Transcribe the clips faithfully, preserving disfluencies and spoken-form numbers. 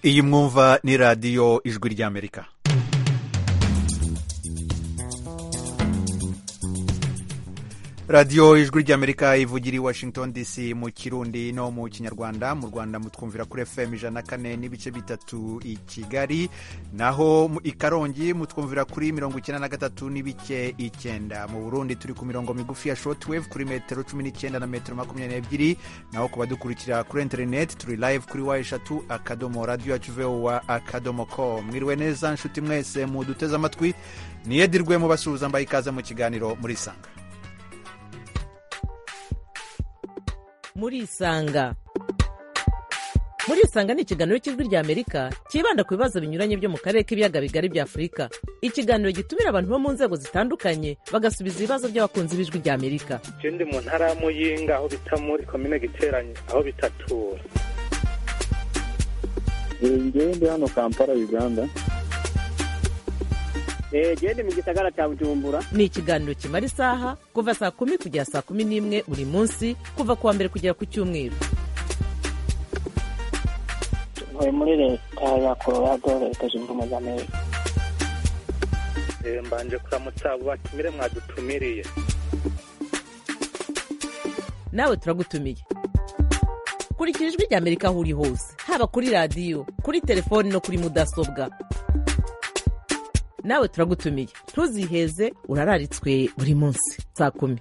iyi mwumva ni radiyo ijwi ry'Amerika. radiyo ijwi ry'Amerika ivugira i Washington D C mu Kirundi no mu Kinyarwanda. Mu Rwanda mutwumvira kuri F M ijana na kane n'ibice bitatu i Kigali, naho i Karongi mutwumvira kuri mirongo icyenda na gatatu n'ibice icyenda. Mu Burundi turi ku mirongo migufi ya shortwave kuri metero cumi n'icyenda na metero makumyabiri n'ebyiri, naho ku badukurikira kuri internet turi live kuri wa eshatu akadomo radio yacu voa akadomo com. Mwiriwe neza nshuti mwese muduteze amatwi, niyedirwe mu basuhuza mbaye ikaze mu kiganiro muri Sanga. muri Isanga. Muri Isanga ni ikiganiro cy'ijwi ry'Amerika kibanda ku bibazo binyuranye byo mu karere k'ibiyaga bigari bya Afurika. Ikiganiro gitumira abantu bo mu nzego zitandukanye bagasubiza ibibazo by'abakunzi b'ijwi ry'Amerika. Je ndi mu ntara ya Muyinga aho bita muri commune Giteranye aho bitatura. Ngiye ndi hano Kampala, Uganda. Eh gende mu gisagara cya Bujumbura. Ni ikiganiro kimara isaha kuva saa kumi kugera saa kumi n'imwe buri munsi kuva kuwa mbere kugera ku cyumweru. Ntuye muri leta ya Colorado, leta zunze ubumwe za Amerika. Eh mbanje kuramutsa abo batumire mwadutumiriye. Nawe turagutumiye. Kurikira ijwi ry'Amerika aho uri hose, haba kuri radiyo, kuri telefoni no kuri mudasobwa. Nawe turagutumiye, ntuziheze, urararitswe buri munsi saa kumi.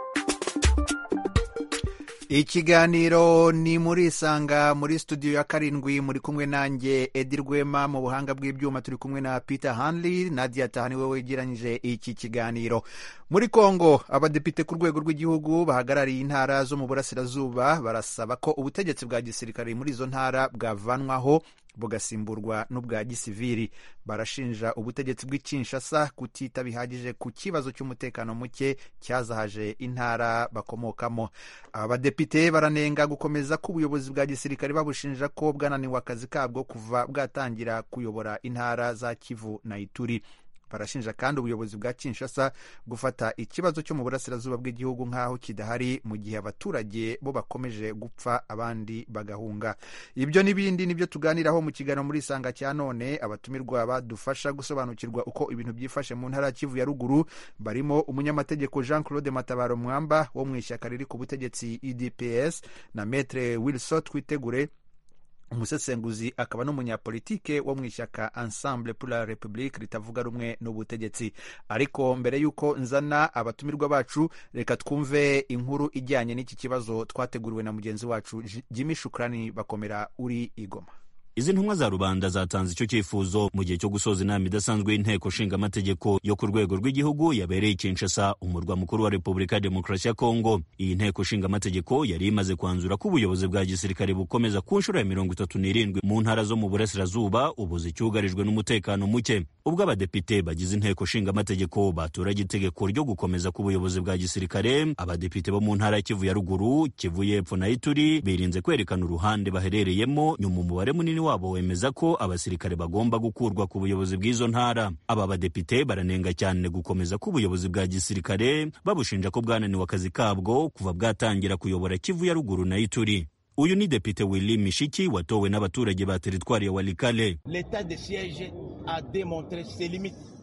Ikiganiro ni muri Isanga, muri studio ya karindwi muri kumwe nanjye Edi Rwema, mu buhanga bw'ibyuma turi kumwe na Peter Hanley. Nadia Tahani we wegeranyije iki kiganiro. Muri Kongo abadepite ku rwego rw'igihugu bahagarariye intara zo mu burasirazuba barasaba ko ubutegetsi bwa gisirikare muri izo ntara bwavanwaho bugasimburwa n'ubwa gisivili. Barashinja ubutegetsi bw'i Kinshasa kutita bihagije ku kibazo cy'umutekano muke cyazahaje intara bakomokamo. Abadepite baranenga gukomeza k'ubuyobozi bwa gisirikare babushinja ko bwananiwe akazi kabwo kuva bwatangira kuyobora intara za Kivu na Ituri. Barashinja kandi ubuyobozi bwa Kinshasa gufata ikibazo cyo mu burasirazuba bw'igihugu nk'aho kidahari, mu gihe abaturage bo bakomeje gupfa abandi bagahunga. Ibyo n'ibindi nibyo tuganiraho mu kiganiro muri Isanga cya none. Abatumirwa badufasha gusobanukirwa uko ibintu byifashe mu ntara ya Kivu ya ruguru barimo umunyamategeko Jean Claude Matabaro Mwamba wo mu ishyaka riri ku butegetsi U D P S na Maître Wilson Twitegure, umusesenguzi akaba n'umunyapolitike wo mu ishyaka Ensemble pour la République ritavuga rumwe n'ubutegetsi. Ariko mbere y'uko nzana abatumirwa bacu, reka twumve inkuru ijyanye n'iki kibazo twateguriwe na mugenzi wacu Jimmy Shukrani Bakomera uri i Goma. Izi ntumwa za rubanda zatanze icyo cyifuzo mu gihe cyo gusoza inama idasanzwe y'inteko nshinga amategeko yo ku rwego rw'igihugu yabereye i Kinshasa, umurwa mukuru wa Repubulika ya Demokarasi ya Kongo. Iyi nteko nshinga amategeko yari imaze kwanzura ko ubuyobozi bwa gisirikare bukomeza ku nshuro ya mirongo itatu n'irindwi mu ntara zo mu burasirazuba ubu zicyugarijwe n'umutekano muke. Ubwo abadepite bagize inteko nshinga amategeko baturage itegeko ryo gukomeza k'ubuyobozi bwa gisirikare, abadepite bo mu ntara ya Kivu ya ruguru, Kivu y'epfo na Ituri birinze kwerekana uruhande baherereyemo, nyuma umubare munini wabo wemeza ko abasirikare bagomba gukurwa ku buyobozi bw'izo ntara. Aba badepite baranenga cyane gukomeza k'ubuyobozi bwa gisirikare, babushinja ko bwananiwe akazi kabwo kuva bwatangira kuyobora Kivu ya ruguru na Ituri. Uyu ni Depite Willy Mishiki watowe n'abaturage ba teritwari ya Walikale. L'état de siège a démontré ses limites.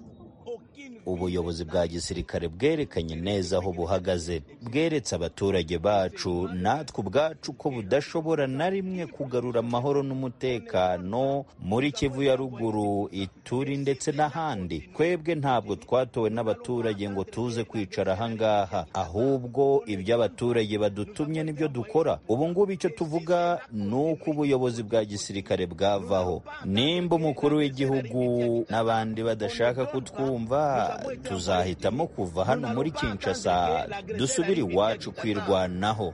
Ubuyobozi bwa gisirikare bwerekanye neza aho buhagaze, bweretse abaturage bacu natwe ubwacu ko budashobora na rimwe kugarura amahoro n'umutekano muri Kivu ya ruguru, Ituri ndetse n'ahandi. Twebwe ntabwo twatowe n'abaturage ngo tuze kwicara ahangaha, ahubwo ibyo abaturage badutumye nibyo dukora. Ubu ngubu icyo tuvuga ni uko ubuyobozi bwa gisirikare bwavaho. Nimba umukuru w'igihugu n'abandi badashaka kutwumva, tuzahitamo kuva hano muri Kinshasa dusubire iwacu kwirwanaho.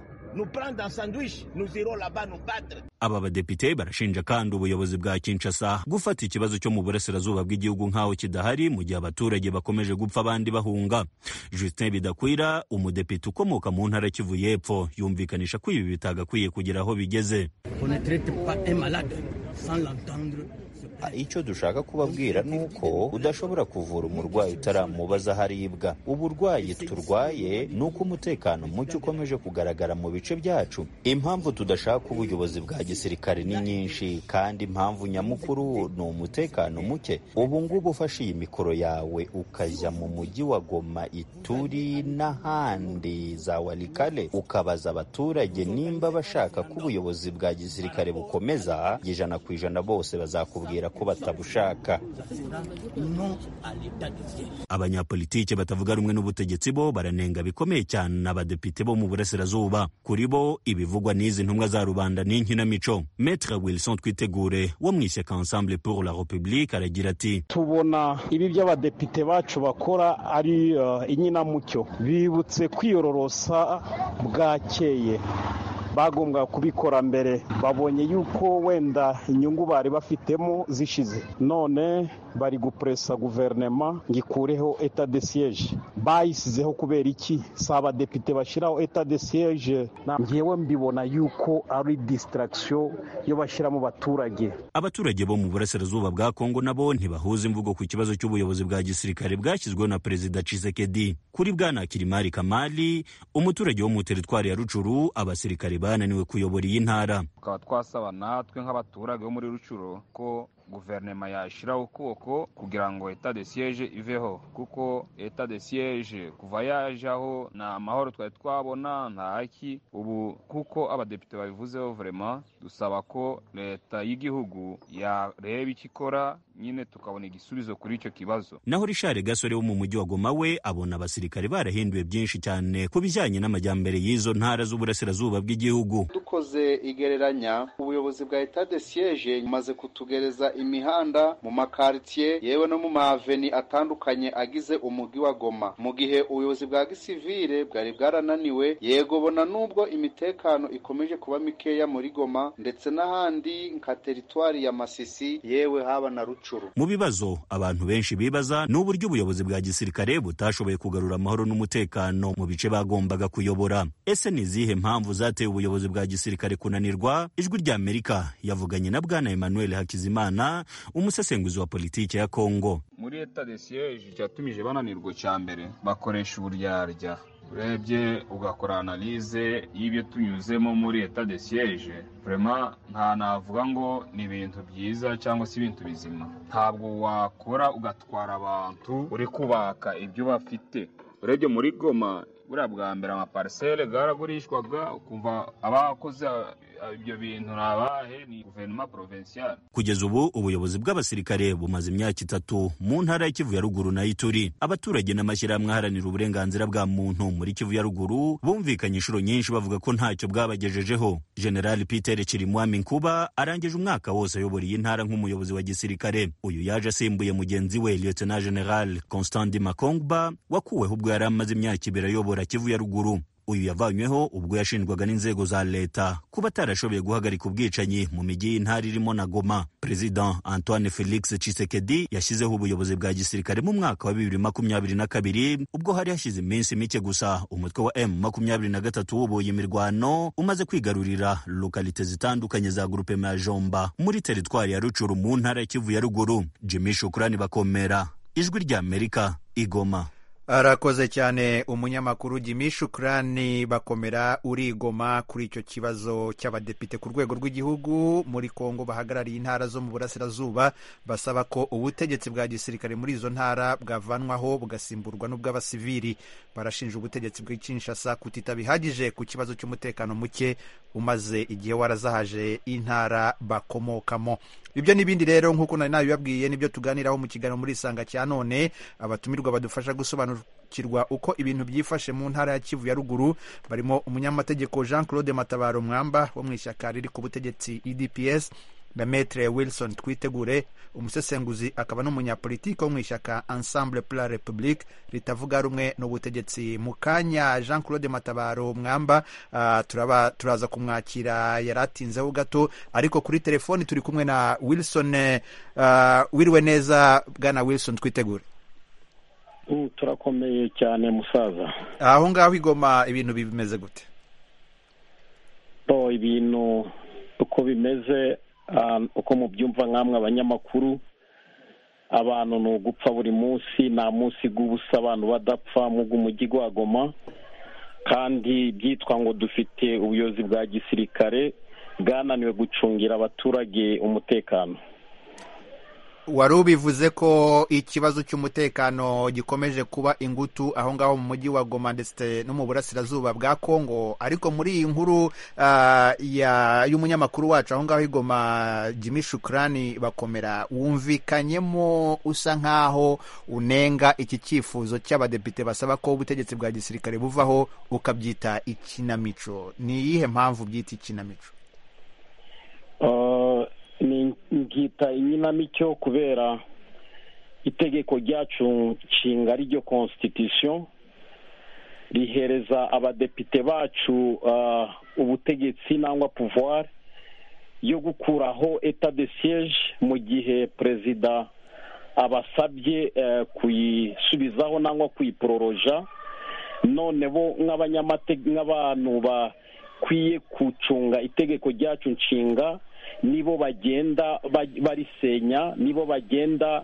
Aba badepite barashinja kandi ubuyobozi bwa Kinshasa gufata ikibazo cyo mu burasirazuba bw'igihugu nk'aho kidahari, mu gihe abaturage bakomeje gupfa abandi bahunga. Justin Bidakwira, umudepite ukomoka mu ntara Kivu y'epfo, yumvikanisha ko ibi bitagakwiye kugera aho bigeze. icyo dushaka kubabwira ni uko udashobora kuvura umurwayi utaramubaza aho aribwa. Uburwayi turwaye ni uko umutekano muke ukomeje kugaragara mu bice byacu. Impamvu tudashaka ubuyobozi bwa gisirikare ni nyinshi, kandi impamvu nyamukuru ni umutekano muke. Ubu ngubu ufashe iyi mikoro yawe ukajya mu mujyi wa Goma, Ituri n'ahandi za Walikale ukabaza abaturage nimba bashaka ko ubuyobozi bwa gisirikare bukomeza, ijana ku ijana bose bazakubwira ko batabushaka. Abanyapolitike batavuga rumwe n'ubutegetsi bo baranenga bikomeye cyane n'abadepite bo mu burasirazuba. Kuri bo ibivugwa n'izi ntumwa za rubanda ni inkinamico. Maître Wilson Twitegure wo mu ishyaka Ensemble pour la République aragira ati, tubona ibi by'abadepite bacu bakora ari uh, inyinamucyo. Bibutse kwiyororosa bwakeye, bagombwa kubikora mbere. Babonye yuko wenda inyungu bari bafitemo zishize, none bari gupresa guverinoma ngikureho etat de siège. Bayisizeho kubera iki? Saba depite bashiraho etat de siège. Ngewe mbibona yuko ari distraction yo bashira mu baturage. Abaturage bo mu burasirazuba bwa Kongo nabo ntibahuza imvugo ku kibazo cy'ubuyobozi bwa gisirikare bwashyizweho na Perezida Tshisekedi. Kuri bwana Kirimari Kamali, umuturage wo mu teritwari ya Rucuru, abasirikare bananiwe kuyobora iyi ntara. Tukaba twasaba natwe nk'abaturage bo muri Rucuru ko guverinoma yashiraho ukuboko kugira ngo etat de siège iveho, kuko etat de siège kuva yajaho na amahoro twari twabona nta haki. Ubu kuko abadepite babivuzeho, vraiment dusaba ko leta y'igihugu yareba ikikora nyine tukabona igisubizo kuri icyo kibazo. Naho Richard Gasore wo mu mujyi wa Goma we abona abasirikare barahinduye byinshi cyane ku bijyanye n'amajyambere y'izo ntara z'uburasirazuba bw'igihugu. Dukoze igereranya, ubuyobozi bwa etat de siège maze kutugereza imihanda mu makartier yewe no mu maveni atandukanye agize umujyi wa Goma, mu gihe ubuyobozi bwa gisivile bwari bwarananiwe. Yego bona nubwo imitekano ikomeje kuba mikeya muri Goma ndetse n'ahandi nka teritwari ya Masisi yewe haba na Rucuru. Mu bibazo abantu benshi bibaza ni uburyo ubuyobozi bwa gisirikare butashoboye kugarura amahoro n'umutekano mu bice bagombaga kuyobora. Ese ni zihe mpamvu zateye ubuyobozi bwa gisirikare kunanirwa? Ijwi rya Amerika yavuganye na bwana Emmanuel Hakizimana, umusesenguzi wa politiki ya Kongo. Muri etat de siège cyatumije bananirwa cya mbere bakoresha uburyarya. Urebye ugakora analyse y'ibyo tunyuzemo muri etat de siège, vraiment nta navuga ngo ni ibintu byiza cyangwa se ibintu bizima. Ntabwo wakora ugatwara abantu uri kubaka ibyo bafite. Urebye muri Goma buriya bwa mbere amaparcelle garagurishwaga, ukumva abakoze ibyo bintu nabahe ni guverinoma provinciale. Kugeza ubu ubuyobozi bw'abasirikare bumaze imyaka itatu mu ntara ya Kivu ya Ruguru na Ituri. Abaturage n'amashyirahamwe aharanira uburenganzira bwa muntu muri Kivu ya Ruguru bumvikanye inshuro nyinshi bavuga ko ntacyo bwabagejejeho. General Peter Chirimwami Nkuba arangije umwaka wose ayobora iyi ntara nk'umuyobozi wa gisirikare. Uyu yaje asimbuye mugenzi we Lieutenant General Constant Makongba wakuweho ubwo yari amaze imyaka ibiri ayobora Kivu ya Ruguru. Uyu yavanyweho ubwo yashinjwaga n'inzego za leta kuba atarashoboye guhagarika ubwicanyi mu mijyi y'intara irimo na Goma. President Antoine Felix Tshisekedi yashyizeho ubuyobozi bwa gisirikare mu mwaka wa bibiri makumyabiri na kabiri, ubwo hari hashize iminsi mike gusa umutwe wa M makumyabiri na gatatu wubuye imirwano umaze kwigarurira lokalite zitandukanye za groupement ya Jomba muri teritwari ya Rucuru mu ntara ya Kivu ya Ruguru. Jimmy Shukrani Bakomera, Ijwi rya Amerika, Igoma. Arakoze cyane umunyamakuru Jimmy Shukrani Bakomera uri Goma kuri icyo kibazo cy'abadepite ku rwego rw'igihugu muri Kongo bahagarariye intara zo mu burasirazuba basaba ko ubutegetsi bwa gisirikare muri izo ntara bwavanwaho bugasimburwa n'ubw'abasivili. Barashinja ubutegetsi bw'i Kinshasa kutita bihagije ku kibazo cy'umutekano muke umaze igihe warazahaje intara bakomokamo. Ibyo n'ibindi rero nk'uko nari nabibabwiye nibyo tuganiraho mu kiganiro muri Isanga cya none. Abatumirwa badufasha gusobanukirwa uko ibintu byifashe mu ntara ya Kivu ya Ruguru barimo umunyamategeko Jean Claude Matabaro Mwamba wo mu ishyaka riri ku butegetsi U D P S na Maître Wilson Twitegure umusesenguzi akaba n'umunyapolitiki wo mu ishyaka Ensemble pour la République ritavuga rumwe n'ubutegetsi. Mu kanya Jean Claude Matabaro Mwamba uh, turaba turaza kumwakira yaratinzeho gato, ariko kuri telefoni turi kumwe na Wilson. uh, wiriwe neza bwana Wilson Twitegure? Uh, turakomeye cyane musaza. Aho ngaho Igoma ibintu bimeze gute? To ibintu uko bimeze uko mubyumva nk'amwe abanyamakuru, abantu ni ugupfa buri munsi, nta munsi w'ubusa abantu badapfa mu mujyi wa Goma, kandi byitwa ngo dufite ubuyobozi bwa gisirikare bwananiwe gucungira abaturage umutekano. Wari ubivuze ko ikibazo cy'umutekano gikomeje kuba ingutu aho ngaho mu mujyi wa Goma ndetse no mu burasirazuba bwa Kongo, ariko muri iyi nkuru uh, ya y'umunyamakuru wacu aho ngaho i Goma, Jimmy Shukrani Bakomera, wumvikanyemo usa nkaho unenga iki cyifuzo cy'abadepite basaba ko ubutegetsi bwa gisirikare buvaho, ukabyita ikinamico. Ni iyihe mpamvu byita ikinamico? Uh, ni ngita inkinamico kubera itegeko ryacu nshinga ryo constitution rihereza abadepite bacu uh, ubutegetsi nangwa pouvoir yo gukuraho etat de siège mu gihe perezida abasabye uh, kuyisubizaho nangwa kuyiproroja. None bo nk'abanyamategeko nk'abantu bakwiye kucunga itegeko ryacu nshinga, nibo bagenda barisenya, nibo bagenda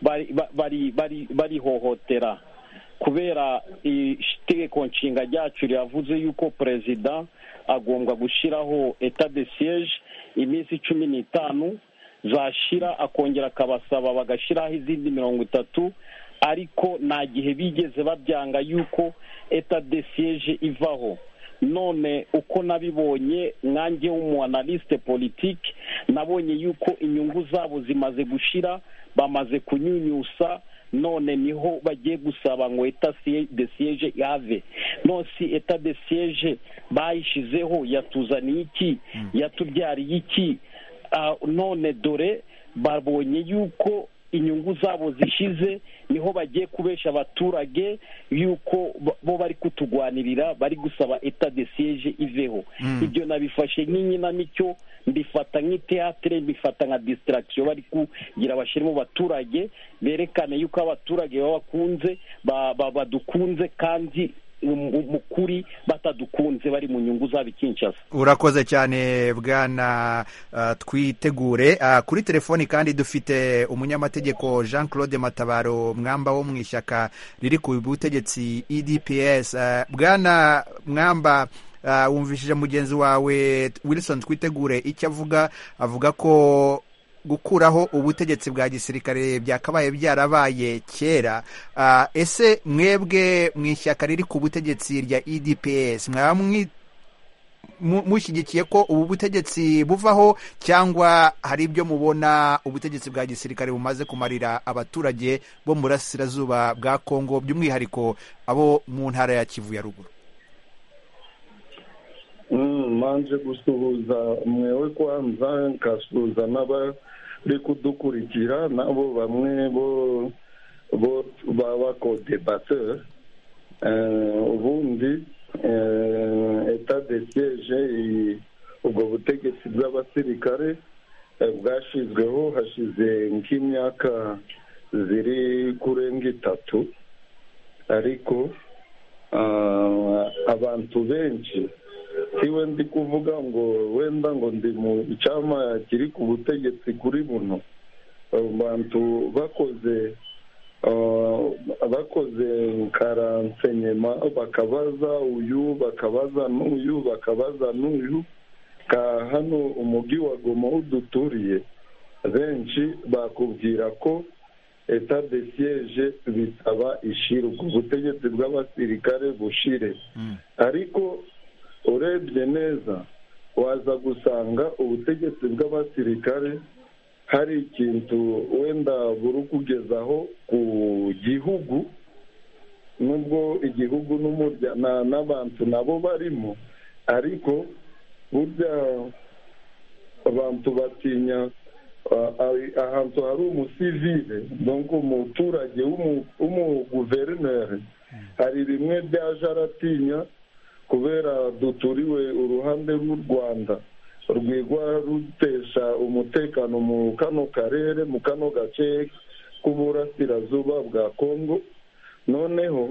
bari bari barihohotera, kubera itegeko nshinga ryacu ryavuze yuko perezida agomba gushyiraho etat de siège iminsi cumi n'itanu, zashira akongera akabasaba bagashyiraho izindi mirongo itatu, ariko nta gihe bigeze babyanga yuko etat de siège ivaho. None uko nabibonye nkanjye w'umuanaliste politique, nabonye yuko inyungu zabo zimaze gushira, bamaze kunyunyusa, none niho bagiye gusaba ngo etat de siège yave. No, si etat de siège bayishizeho yatuzaniye iki? Yatubyariye iki? Uh, none dore babonye yuko inyungu zabo zishize, niho bagiye kubesha abaturage yuko bo bari kutugwanirira, bari gusaba etat de siège iveho. Mm. Ibyo nabifashe nk'inkinamico, mbifata nk'iteatre, mbifata nka distraction bari kugira abashirimo baturage, berekane yuko abaturage babakunze badukunze kandi umukuri batadukunze, bari mu nyungu zabo Kinshasa. Urakoze cyane bwana uh, twitegure. Uh, kuri telefoni kandi dufite umunyamategeko Jean Claude Matabaro Mwamba wo mu ishyaka riri ku butegetsi E D P S. Uh, bwana Mwamba, uh, wumvishije mugenzi wawe Wilson Twitegure icyo avuga, avuga ko gukuraho ubutegetsi bwa gisirikare byakabaye byarabaye kera. Uh, ese mwebwe mu ishyaka riri ku butegetsi rya E D P S mwaba mushyigikiye ko ubu butegetsi buvaho, cyangwa hari ibyo mubona ubutegetsi bwa gisirikare bumaze kumarira abaturage bo mu burasirazuba bwa Kongo, by'umwihariko abo mu ntara ya Kivu ya ruguru? Mm, manje gusuhuza mwewe kwanza, nkasuhuza n'abari kudukurikira, nabo bamwe bo bo baba ko debatteur. Uh, ubundi uh, etat de siège ubwo butegetsi bw'abasirikare bwashizweho hashize nk'imyaka ziri kurenga itatu, ariko uh, abantu benshi, siwe ndi kuvuga ngo wenda ngo ndi mu cyama kiri ku butegetsi kuri buno, abantu bakoze uh, bakoze karansenyema, bakabaza uyu bakabaza n'uyu bakabaza n'uyu, ka hano umujyi wa Goma uduturiye, benshi bakubwira ko etat de siège bitaba ishira, ubutegetsi bw'abasirikare bushire. Mm. Ariko urebye neza waza gusanga ubutegetsi bw'abasirikare hari ikintu wenda buri kugezaho ku gihugu, nubwo igihugu n'umuryango n'abantu nabo barimo, ariko burya abantu batinya ahantu hari umusivile, donc umuturage w'umuguverineri, hari bimwe byaje aratinya kubera duturiwe uruhande rw'u Rwanda rwigwa rutesha umutekano mu kano karere, mu kano gace k'uburasirazuba bwa Kongo. Noneho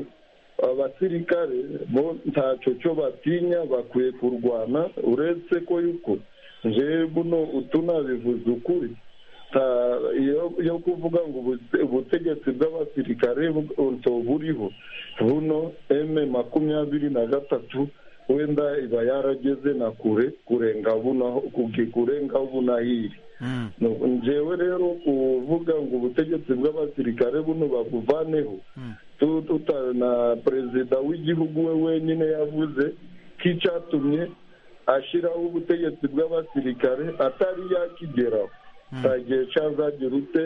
abasirikare bo ntacyo cyo batinya, bakwiye kurwana, uretse ko yuko nje buno tunabivuze ukuri yo kuvuga ngo ubutegetsi bw'abasirikare buriho buno eme makumyabiri na gatatu wenda iba yarageze na kure kurenga buno kurenga bunahiri njewe rero kuvuga ngo ubutegetsi bw'abasirikare buno babuvaneho na perezida w'igihugu we wenyine yavuze ko icyatumye ashyiraho ubutegetsi bw'abasirikare atari yakigeraho nta gihe cyazagira ute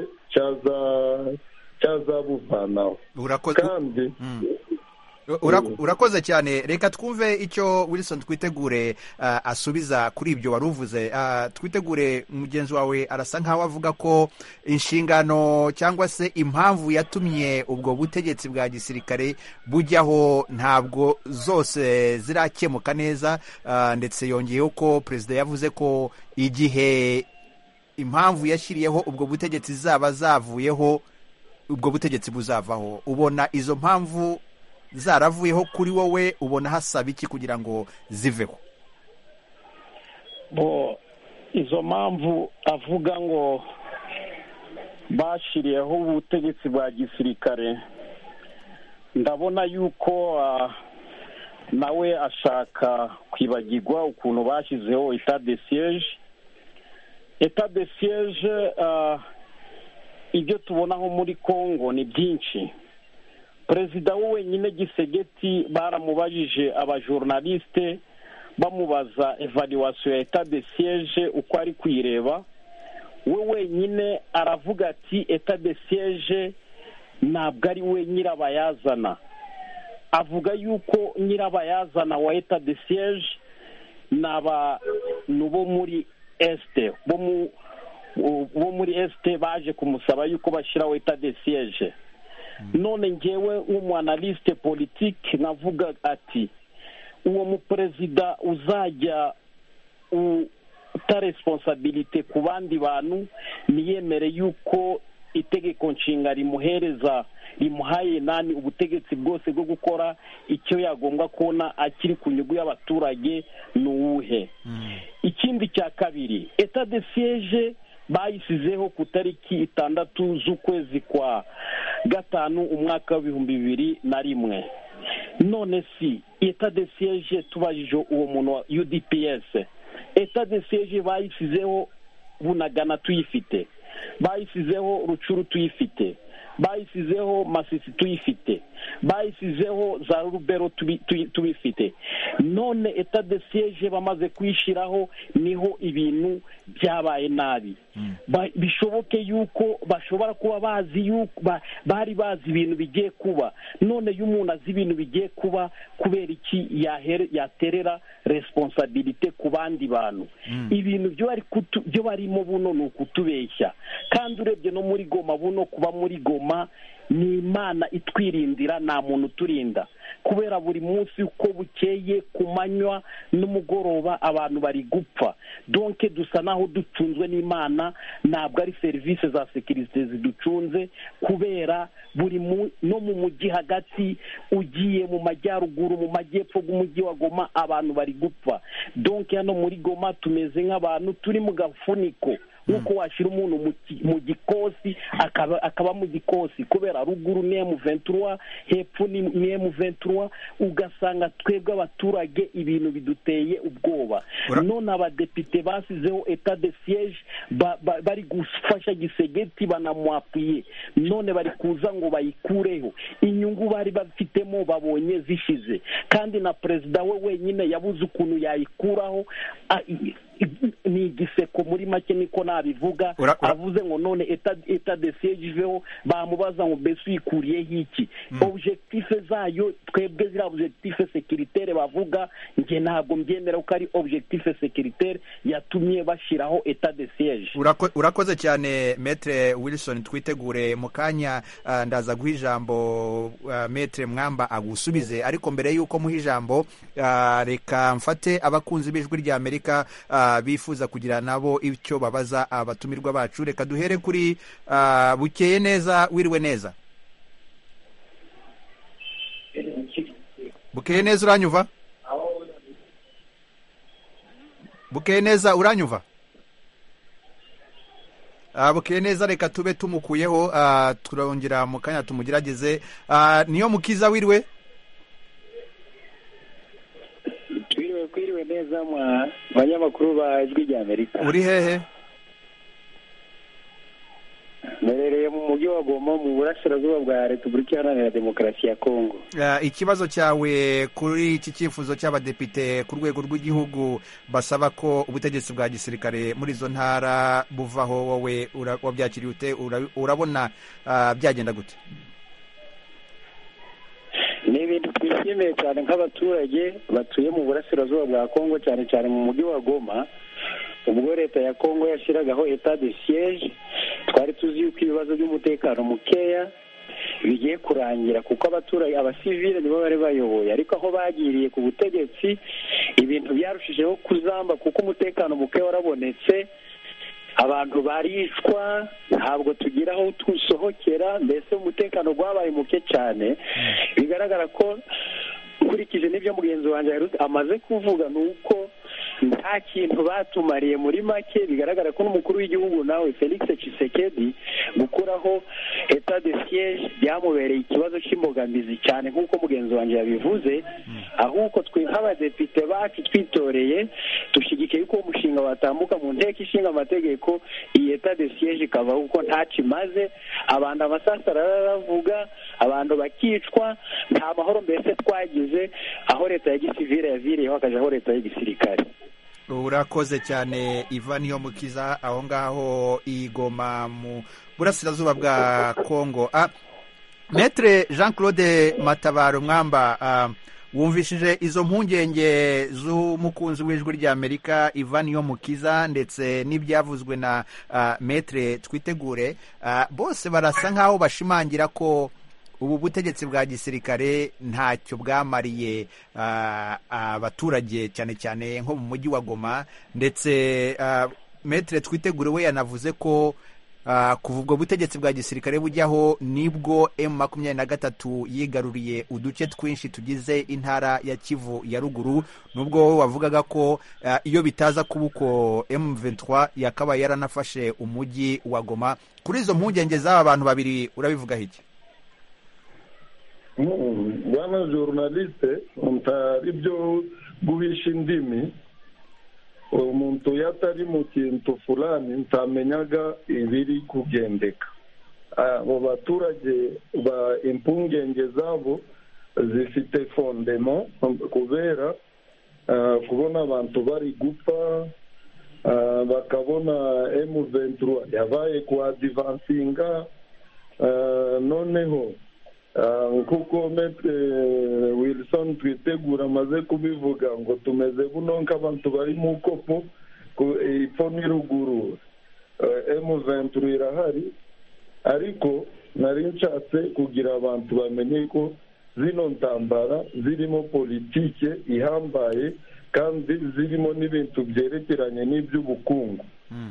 cyazabuvanaho kandi urakoze cyane. Reka twumve icyo Wilson Twitegure asubiza kuri ibyo wari uvuze. Twitegure, mugenzi wawe arasa nkaho avuga ko inshingano cyangwa se impamvu yatumye ubwo butegetsi bwa gisirikare bujyaho ntabwo zose zirakemuka neza, ndetse yongeyeho ko perezida yavuze ko igihe impamvu yashyiriyeho ubwo butegetsi zaba zavuyeho ubwo butegetsi buzavaho. Ubona izo mpamvu zaravuyeho kuri wowe, ubona hasaba iki kugira ngo ziveho? bo izo mpamvu avuga ngo bashyiriyeho ubutegetsi bwa gisirikare, ndabona yuko nawe ashaka kwibagirwa ukuntu bashyizeho etat de siège. etat de siège ibyo tubonaho muri Congo ni byinshi. perezida we wenyine Gisegeti baramubajije abajournaliste bamubaza evaluation ya etat de siège uko ari kwireba, we wenyine aravuga ati etat de siège ntabwo ari we nyirabayazana. Avuga yuko nyirabayazana wa etat de siège n'abantu bo muri este bo mu bo muri este baje kumusaba yuko bashyiraho etat de siège. None ngewe nk'umwanaliste politique navuga ati uwo muperezida uzajya uta responsabilité ku bandi bantu niyemere yuko itegeko nshinga rimuhereza rimuhaye nani ubutegetsi bwose bwo gukora icyo yagombwa kubona akiri ku nyungu y'abaturage n'uwuhe. Ikindi cya kabiri, etat de siège bayisizeho ku tariki itandatu z'ukwezi kwa gatanu umwaka w'ibihumbi bibiri na rimwe. None si etat de siège tubajije uwo muntu wa U D P S, etat de siège bayisizeho Bunagana tuyifite, bayisizeho Rucuru tuyifite, bayisizeho Masisi tuyifite, bayisizeho za Rubero tubifite. None etat de siège bamaze kwishiraho niho ibintu byabaye nabi. Bishoboke yuko bashobora kuba bazi yuko bari bazi ibintu bigiye kuba. None y'umuntu azi ibintu bigiye kuba kubera iki yaterera responsabilité ku bandi bantu. Ibintu byo bari byo barimo buno ni ukutubeshya. Kandi urebye no muri Goma buno kuba muri Goma ni Imana itwirindira, nta muntu turinda, kubera buri munsi uko bukeye ku manywa n'umugoroba abantu bari gupfa. Donc dusa naho ducunzwe n'Imana, ntabwo ari serivisi za sécurité ziducunze, kubera buri no mu mujyi hagati ugiye mu majyaruguru mu majyepfo bw'umujyi wa Goma abantu bari gupfa. Donc hano muri Goma tumeze nk'abantu turi mu gafuniko, nuko washira umuntu mu gikosi akaba akaba mu gikosi, kubera ruguru ni M vingt-trois hepfo ni M vingt-trois, ugasanga twebwe abaturage ibintu biduteye ubwoba. None abadepite basizeho etat de siège bari gufasha Gisegeti banamwapiye, none bari kuza ngo bayikureho. Inyungu bari bafitemo babonye zishize, kandi na perezida we wenyine yabuze ukuntu yayikuraho. Ni igiseko muri make niko nabivuga. Avuze ngo none etat de siège iveho, bamubaza ngo mbese uyikuriye hiki. Objectif zayo twebwe zira objectif sécuritaire bavuga, nge ntabwo mbyemera ko ari objectif sécuritaire yatumye bashiraho etat de siège. Urakoze cyane Maître Wilson Twitegure. Mu kanya uh, ndaza guha ijambo uh, Maître Mwamba agusubize, ariko mbere yuko muha ijambo uh, reka mfate abakunzi b'ijwi rya Amerika uh, bifuza kugira nabo icyo babaza abatumirwa bacu. Reka duhere kuri uh, Bukeye neza. Wiriwe neza Bukeye neza, uranyuva? Bukeye neza, uranyuva? bukeye neza reka tube tumukuyeho turongera mu kanya tumugerageze. Niyo Mukiza wirwe twiriwe kwiriwe neza mwa banyamakuru ba Ijwi rya Amerika. Uri hehe? Merereye mu mujyi wa Goma mu burasirazuba bwa Repubulika Iharanira Demokarasi ya Kongo. Ikibazo cyawe kuri iki cyifuzo cy'abadepite ku rwego rw'igihugu basaba ko ubutegetsi bwa gisirikare muri izo ntara buvaho, wowe wabyakiriye ute? Urabona byagenda gute? Ni ibintu twishimiye cyane nk'abaturage batuye mu burasirazuba bwa Kongo, cyane cyane mu mujyi wa Goma. Ubwo leta ya Kongo yashyiragaho etat de siège, twari tuzi yuko ibibazo by'umutekano mukeya bigiye kurangira, kuko abaturage abasivile nibo bari bayoboye, ariko aho bagiriye ku butegetsi ibintu byarushijeho kuzamba, kuko umutekano mukeya warabonetse, abantu baricwa, ntabwo tugira aho tusohokera, mbese umutekano gwabaye muke cyane. Bigaragara ko nkurikije n'ibyo mugenzi wanjye amaze kuvuga ni uko nta kintu batumariye muri make. Bigaragara ko n'umukuru w'igihugu nawe Felix Tshisekedi gukuraho etat de siège byamubereye ikibazo cy'imbogamizi cyane nk'uko mugenzi wanjye yabivuze. Ahubwo twe nk'abadepite bacu twitoreye dushyigikiye ko umushinga watambuka mu nteko ishinga amategeko, iyi etat de siège ikavaho kuko ntacyo imaze. Abantu amasasa aravuga, abantu bakicwa, nta mahoro mbese twagize aho leta ya gisivile yaviriyeho hakajaho leta ya gisirikare. Urakoze cyane Ivan Niyo Mukiza aho ngaho Igoma mu burasirazuba bwa Kongo. Ah, Maître Jean-Claude Matabaro Mwamba, uh, wumvishije izo mpungenge z'umukunzi w'Ijwi rya Amerika Ivan Niyo Mukiza ndetse n'ibyavuzwe na uh, Maître Twitegure, uh, bose barasa nkaho bashimangira ko ubu butegetsi bwa gisirikare ntacyo bwamariye abaturage cyane cyane nko mu mujyi wa Goma, ndetse Maître Twitegure we yanavuze ko kuva ubwo butegetsi bwa gisirikare bujyaho nibwo M makumyabiri na gatatu yigaruriye uduce twinshi tugize intara ya Kivu ya ruguru, nubwo wavugaga ko iyo bitaza kuba uko M vingt-trois yakabaye yaranafashe umujyi wa Goma. Kuri izo mpungenge z'aba bantu babiri urabivuga iki? Bwana journaliste, ntari byo guhisha indimi. Umuntu yatari mu kintu fulani ntamenyaga ibiri kugendeka. Abo baturage ba impungenge zabo zifite fondement kubera kubona abantu bari gupfa, bakabona M vingt-trois yabaye ku advancinga, noneho nkuko Maître Wilson Twitegura amaze kubivuga ngo tumeze buno nk'abantu bari mu kopo ipfo n'iruguru. M vingt-trois irahari, ariko nari nshatse kugira abantu bamenye ko zino ntambara zirimo politike ihambaye kandi zirimo n'ibintu byerekeranye n'iby'ubukungu.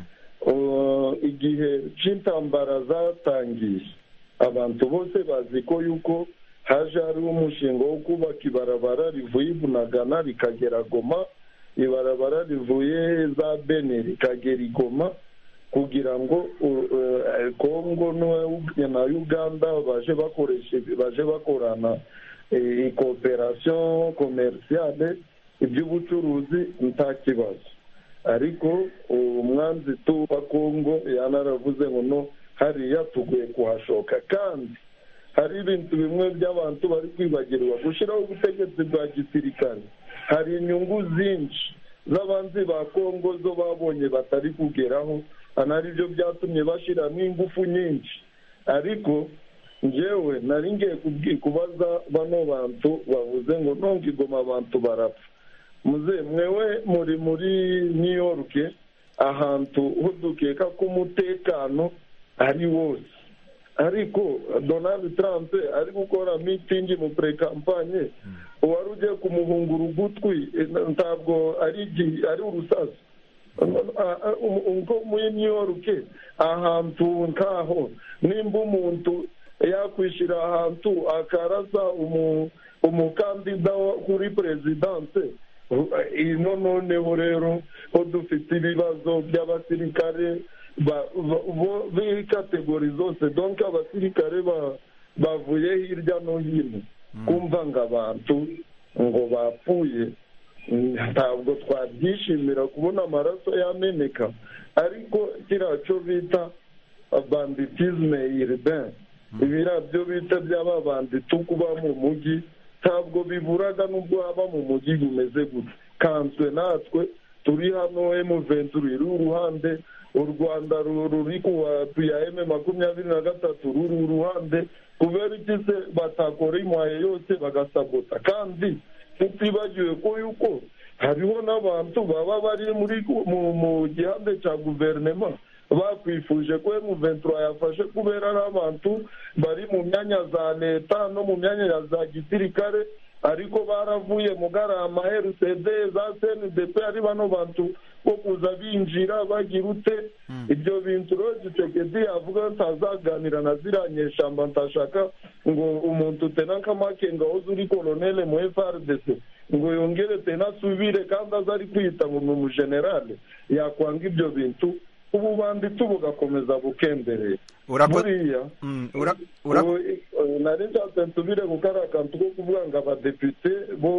Igihe cy'intambara zatangiye abantu bose bazi ko yuko haje ari umushinga wo kubaka ibarabara rivuye Bunagana rikagera Goma, ibarabara rivuye za Beni rikagera Goma, kugira ngo Kongo na Uganda baje bakoresha baje bakorana cooperation commerciale, iby'ubucuruzi nta kibazo. Ariko umwanzi tu wa Kongo yanaravuze ngo no hariya tuguye kuhashoka, kandi hari ibintu bimwe by'abantu bari kwibagirwa. Gushyiraho ubutegetsi bwa gisirikare hari inyungu zinshi z'abanzi ba Kongo zo babonye batari kugeraho, anari byo byatumye bashyiramo ingufu nyinshi. Ariko njyewe nari ngiye kubaza bano bantu bavuze ngo nonga Igoma abantu barapfa. Muze mwewe muri muri New York ahantu hudukeka ko umutekano ari wose, ariko Donald Trump ari gukora meeting mu pre-campagne, uwari ugiye kumuhungura ugutwi ntabwo ari ari urusazi. Ngo muri New York ahantu nkaho nimba umuntu yakwishyira ahantu akarasa umukandida kuri presidente, ino noneho rero ko dufite ibibazo by'abasirikare, b'ikategori zose donke abasirikare bavuye hirya no hino kumva ngo abantu ngo bapfuye ntabwo twabyishimira kubona amaraso yameneka ariko kiriya cyo bita banditisme urbain ibiriya byo bita by'ababanditsi kuba mu mujyi ntabwo biburaga n'ubwo haba mu mujyi bimeze gutya kanswe natwe turi hano emu venturi ruri uruhande u rwanda ruri kuya eme makumyabiri na gatatu ruri uruhande kubera iki se batakora imwaye yose bagasabota kandi tutibagiwe ko yuko hariho n'abantu baba bari muri mu gihande cya guverinoma bakwifuje ko emu venturi yafashe kubera ari abantu bari mu myanya za leta no mu myanya za gisirikare ariko baravuye mu garama R C D za C N D P ari bano bantu bo kuza binjira bagira ute ibyo bintu rero Tshisekedi avuga ntazaganira na ziranyeshamba ntashaka ngo umuntu tena kamakenga ozo uri colonel mu F R D C ngo yongere tena subire kandi azari kwita ngo ni umugenerale yakwanga ibyo bintu ubu bandi tubugakomeza bukembereye buriya nari nshatse nsubire gukara akantu ko kuvuga ngo abadepite bo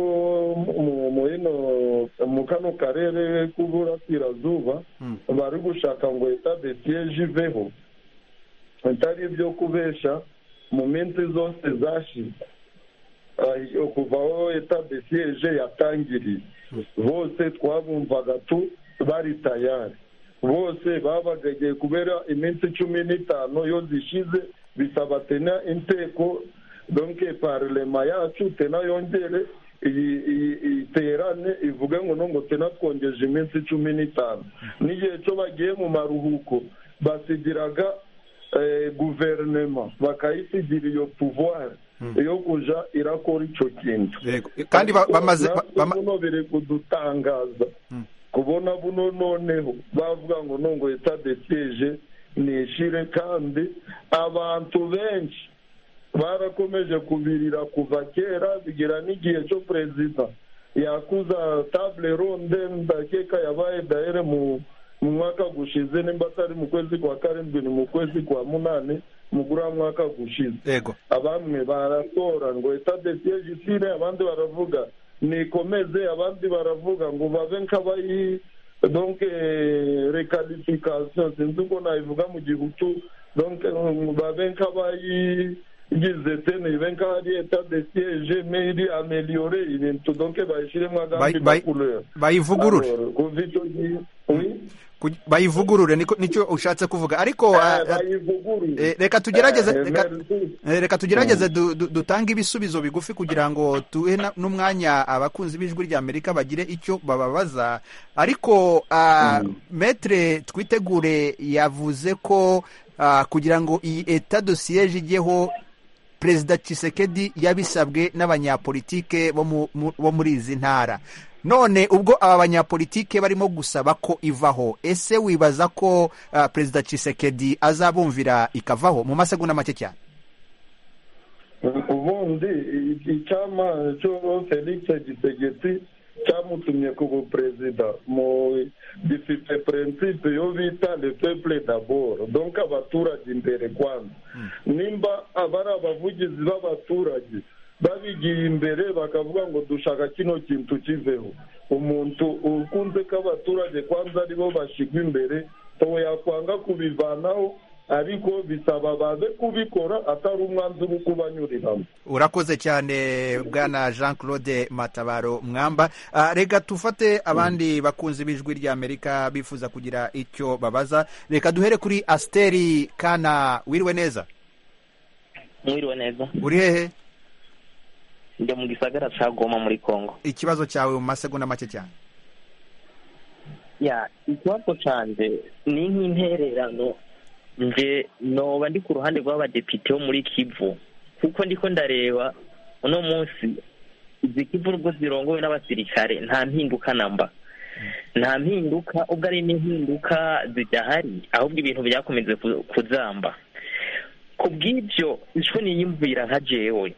mu kano karere k'uburasirazuba bari gushaka ngo etat de siege iveho atari ibyo kubesha mu minsi zose zashize kuva aho etat de siege yatangiriye bose twabumvaga tu bari tayari bose babagagiye kubera iminsi cumi n'itanu yo zishize bisaba tena inteko donke parlema yacu tena yongere iterane ivuge ngo nongo tena twongeje iminsi cumi n'itanu n'igihe cyo bagiye mu maruhuko basigiraga guverinoma bakayisigira iyo pouvoir yo kuja irakora ico kintu kandi bamaze biri kudutangaza kubona buno noneho bavuga ngo nongo etat de siege nishire kandi abantu benshi barakomeje kubirira kuva kera bigira n'igihe cyo perezida yakuza table ronde ndakeka yabaye daire mu mu mwaka gushize nimba atari mu kwezi kwa karindwi ni mu kwezi kwa munane mugura mwaka gushize abamwe baratora ngo etat de siege isire abandi baravuga nikomeze abandi baravuga ngo babe nk'abayi donc requalification sinzi uko nabivuga mu gihutu donc babe nk'abayi gize tene ibe nk'ari etat de siege mais améliorer ibintu donc bayishiremo agambi ba couleur bayivugurure bayivugurure nicyo ushatse kuvuga ariko reka tugerageze reka tugerageze dutange ibisubizo bigufi kugira ngo tuhe n'umwanya abakunzi b'ijwi ry'Amerika bagire icyo bababaza ariko Maître Twitegure yavuze ko kugira ngo iyi etat de siege ijyeho Perezida Tshisekedi yabisabwe n'abanyapolitike bo muri izi ntara none ubwo aba banyapolitike barimo gusaba ko ivaho ese wibaza ko uh, Perezida Tshisekedi azabumvira ikavaho mu masegonda make cyane ubundi icyama cyo Felix Tshisekedi cyamutumye ku perezida mu gifite principe yo bita le peuple d'abord donc abaturage imbere kwanza nimba abari abavugizi b'abaturage babigiye imbere bakavuga ngo dushaka kino kintu kiveho umuntu ukunze ko abaturage kwanza aribo bashigwa imbere to yakwanga kubivanaho ariko bisaba baze kubikora atari umwanzuro kubanyuriramo. Urakoze cyane bwana Jean Claude Matabaro Mwamba. Uh, reka tufate abandi bakunzi b'ijwi ry'Amerika bifuza kugira icyo babaza. Reka duhere kuri Asteri Kana. Wiriwe neza? Mwiriwe neza. Uri hehe? Ndi mu gisagara ca Goma muri Kongo. Ikibazo cyawe mu masegonda make cyane. Ya, ikibazo canje ni nk'intererano nje noba ndi ku ruhande rw'abadepite bo muri Kivu kuko ndiko ndareba uno munsi izi Kivu rwo zirongowe n'abasirikare nta mpinduka namba nta mpinduka ubwo ari n'impinduka zidahari ahubwo ibintu byakomeze kuzamba kubw'ibyo ico niyumvira nka jewe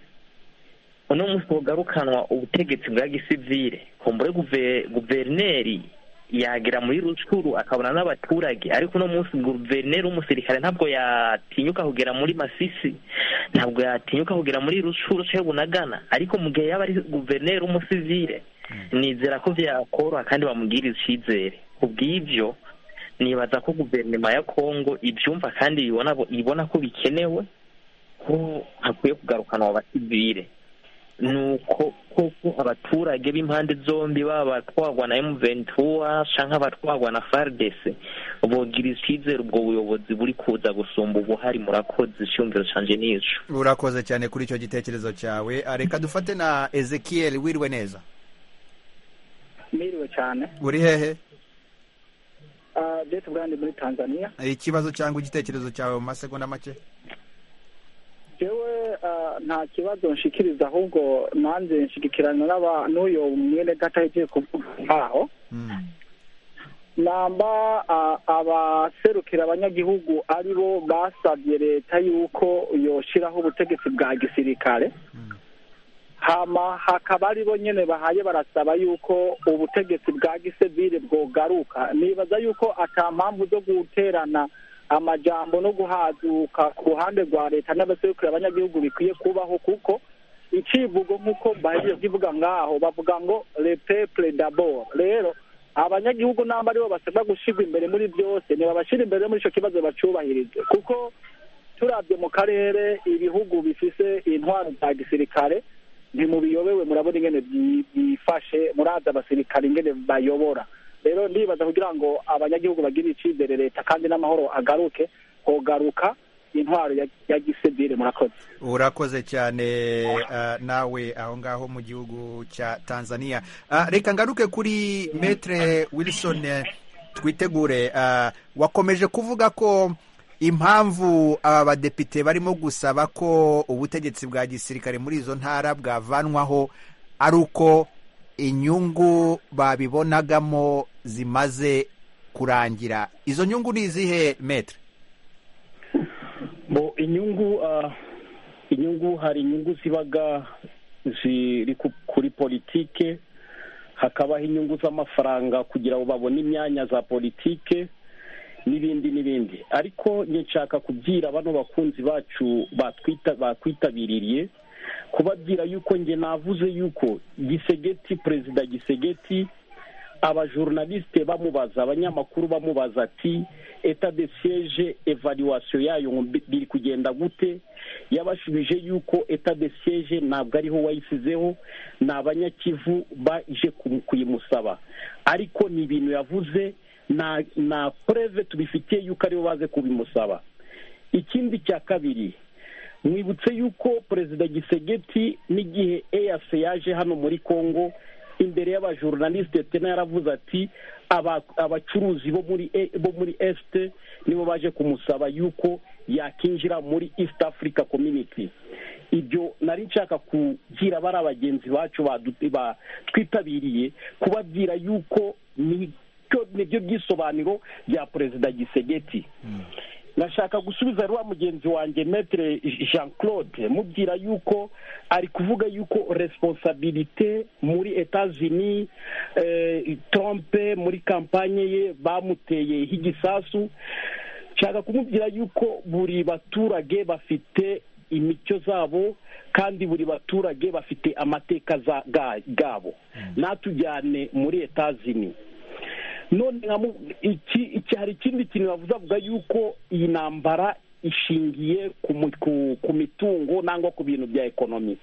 uno munsi ugarukanwa ubutegetsi bwa gisivile kumbure guverineri yagera muri rucuru akabona n'abaturage, ariko uno munsi guverineri w'umusirikare ntabwo yatinyuka kugera muri Masisi, ntabwo yatinyuka kugera muri rucuru cyangwa Bunagana, ariko mu gihe yaba ari guverineri w'umusivile nizera ko byakoroha kandi bamugirira icyizere. Kubw'ibyo nibaza ko guverinoma ya Kongo ibyumva kandi ibona ibona ko bikenewe ko hakwiye kugarukana abasivile, nuko koko abaturage b'impande zombi baba batwagwa na M vingt-trois canke abatwagwa na F A R D C bogira icyizere ubwo buyobozi buri kuza gusumba ubuhari. Murakoze, icyumviro canje nico. Urakoze cyane kuri icyo gitekerezo cyawe. Reka dufate na Ezekiel. Wiriwe neza? Miriwe cyane. Uri hehe? Uh, Dete Brand muri Tanzania. Ikibazo cyangwa igitekerezo cyawe mu masegonda make? Jewe uh, nta kibazo nshikiriza, ahubwo nanze nshigikirana n'aba n'uyo mwene gataje kuvuga aho. Mm. Namba uh, abaserukira abanyagihugu aribo basabye leta yuko yoshiraho ubutegetsi bwa gisirikare. Mm. Hama hakaba aribo nyene bahaye barasaba yuko ubutegetsi bwa gisivile bwogaruka. Nibaza yuko ata mpamvu zo guterana amajambo no guhaduka ku ruhande rwa leta n'abaserukira abanyagihugu bikwiye kubaho, kuko icivugo nk'uko bahejeje kuvuga ngaho bavuga ngo le peuple d'abord. Rero abanyagihugu namba aribo basabwa gushirwa imbere muri byose, ni babashira imbere muri ico kibazo bacubahirije, kuko turavye mu karere ibihugu bifise intwaro za gisirikare ntimubiyobewe, murabona ingene byifashe, muraza abasirikare ingene bayobora. Rero ndibaza kugira ngo abanyagihugu bagire icizere leta kandi n'amahoro agaruke, hogaruka intwaro ya, ya gisivile. Murakoze. Urakoze cyane uh, nawe aho ngaho mu gihugu cya Tanzania. Uh, reka ngaruke kuri Maître Wilson Twitegure. Uh, wakomeje kuvuga ko impamvu aba badepite barimo gusaba ko ubutegetsi bwa gisirikare muri izo ntara bwavanwaho ari uko inyungu babibonagamo zimaze kurangira. Izo nyungu ni izihe Maître? Bo inyungu uh, inyungu hari inyungu zibaga ziri kuri politike, hakabaho inyungu z'amafaranga kugira ngo babone imyanya za politike n'ibindi n'ibindi. Ariko nshaka kubwira bano bakunzi bacu batwita bakwitabiririye kubabwira yuko nge navuze yuko Gisegeti, Perezida Gisegeti, abajournaliste bamubaza, abanyamakuru bamubaza ati etat de siège evaluation yayo biri kugenda gute, yabashubije yuko etat de siège ntabwo ariho wayisizeho, ni abanyakivu baje kuyimusaba, ariko ni ibintu yavuze na na preve tubifitiye yuko aribo baze kubimusaba. Ikindi cya kabiri, mwibutse yuko Perezida Gisegeti n'igihe E A C yaje hano muri Kongo imbere y'abajournaliste tena yaravuze ati abacuruzi bo muri bo muri Est nibo baje kumusaba yuko yakinjira muri East Africa Community. Ibyo nari nshaka kugira bari abagenzi bacu ba twitabiriye kubabwira yuko ni nibyo byisobaniro bya Perezida Gisegeti. Mm. Nashaka gusubiza rwa mugenzi wanjye Maître Jean Claude mubwira yuko ari kuvuga yuko responsabilité muri Etats-Unis, eh, Trump muri kampanye ye bamuteye higisasu. Nshaka kumubwira yuko buri baturage bafite imico zabo kandi buri baturage bafite amateka za gabo. Mm. Natujyane muri Etats-Unis. None iki iki hari ikindi kintu bavuga avuga yuko iyi ntambara ishingiye ku mitungo nangwa ku bintu bya ekonomi.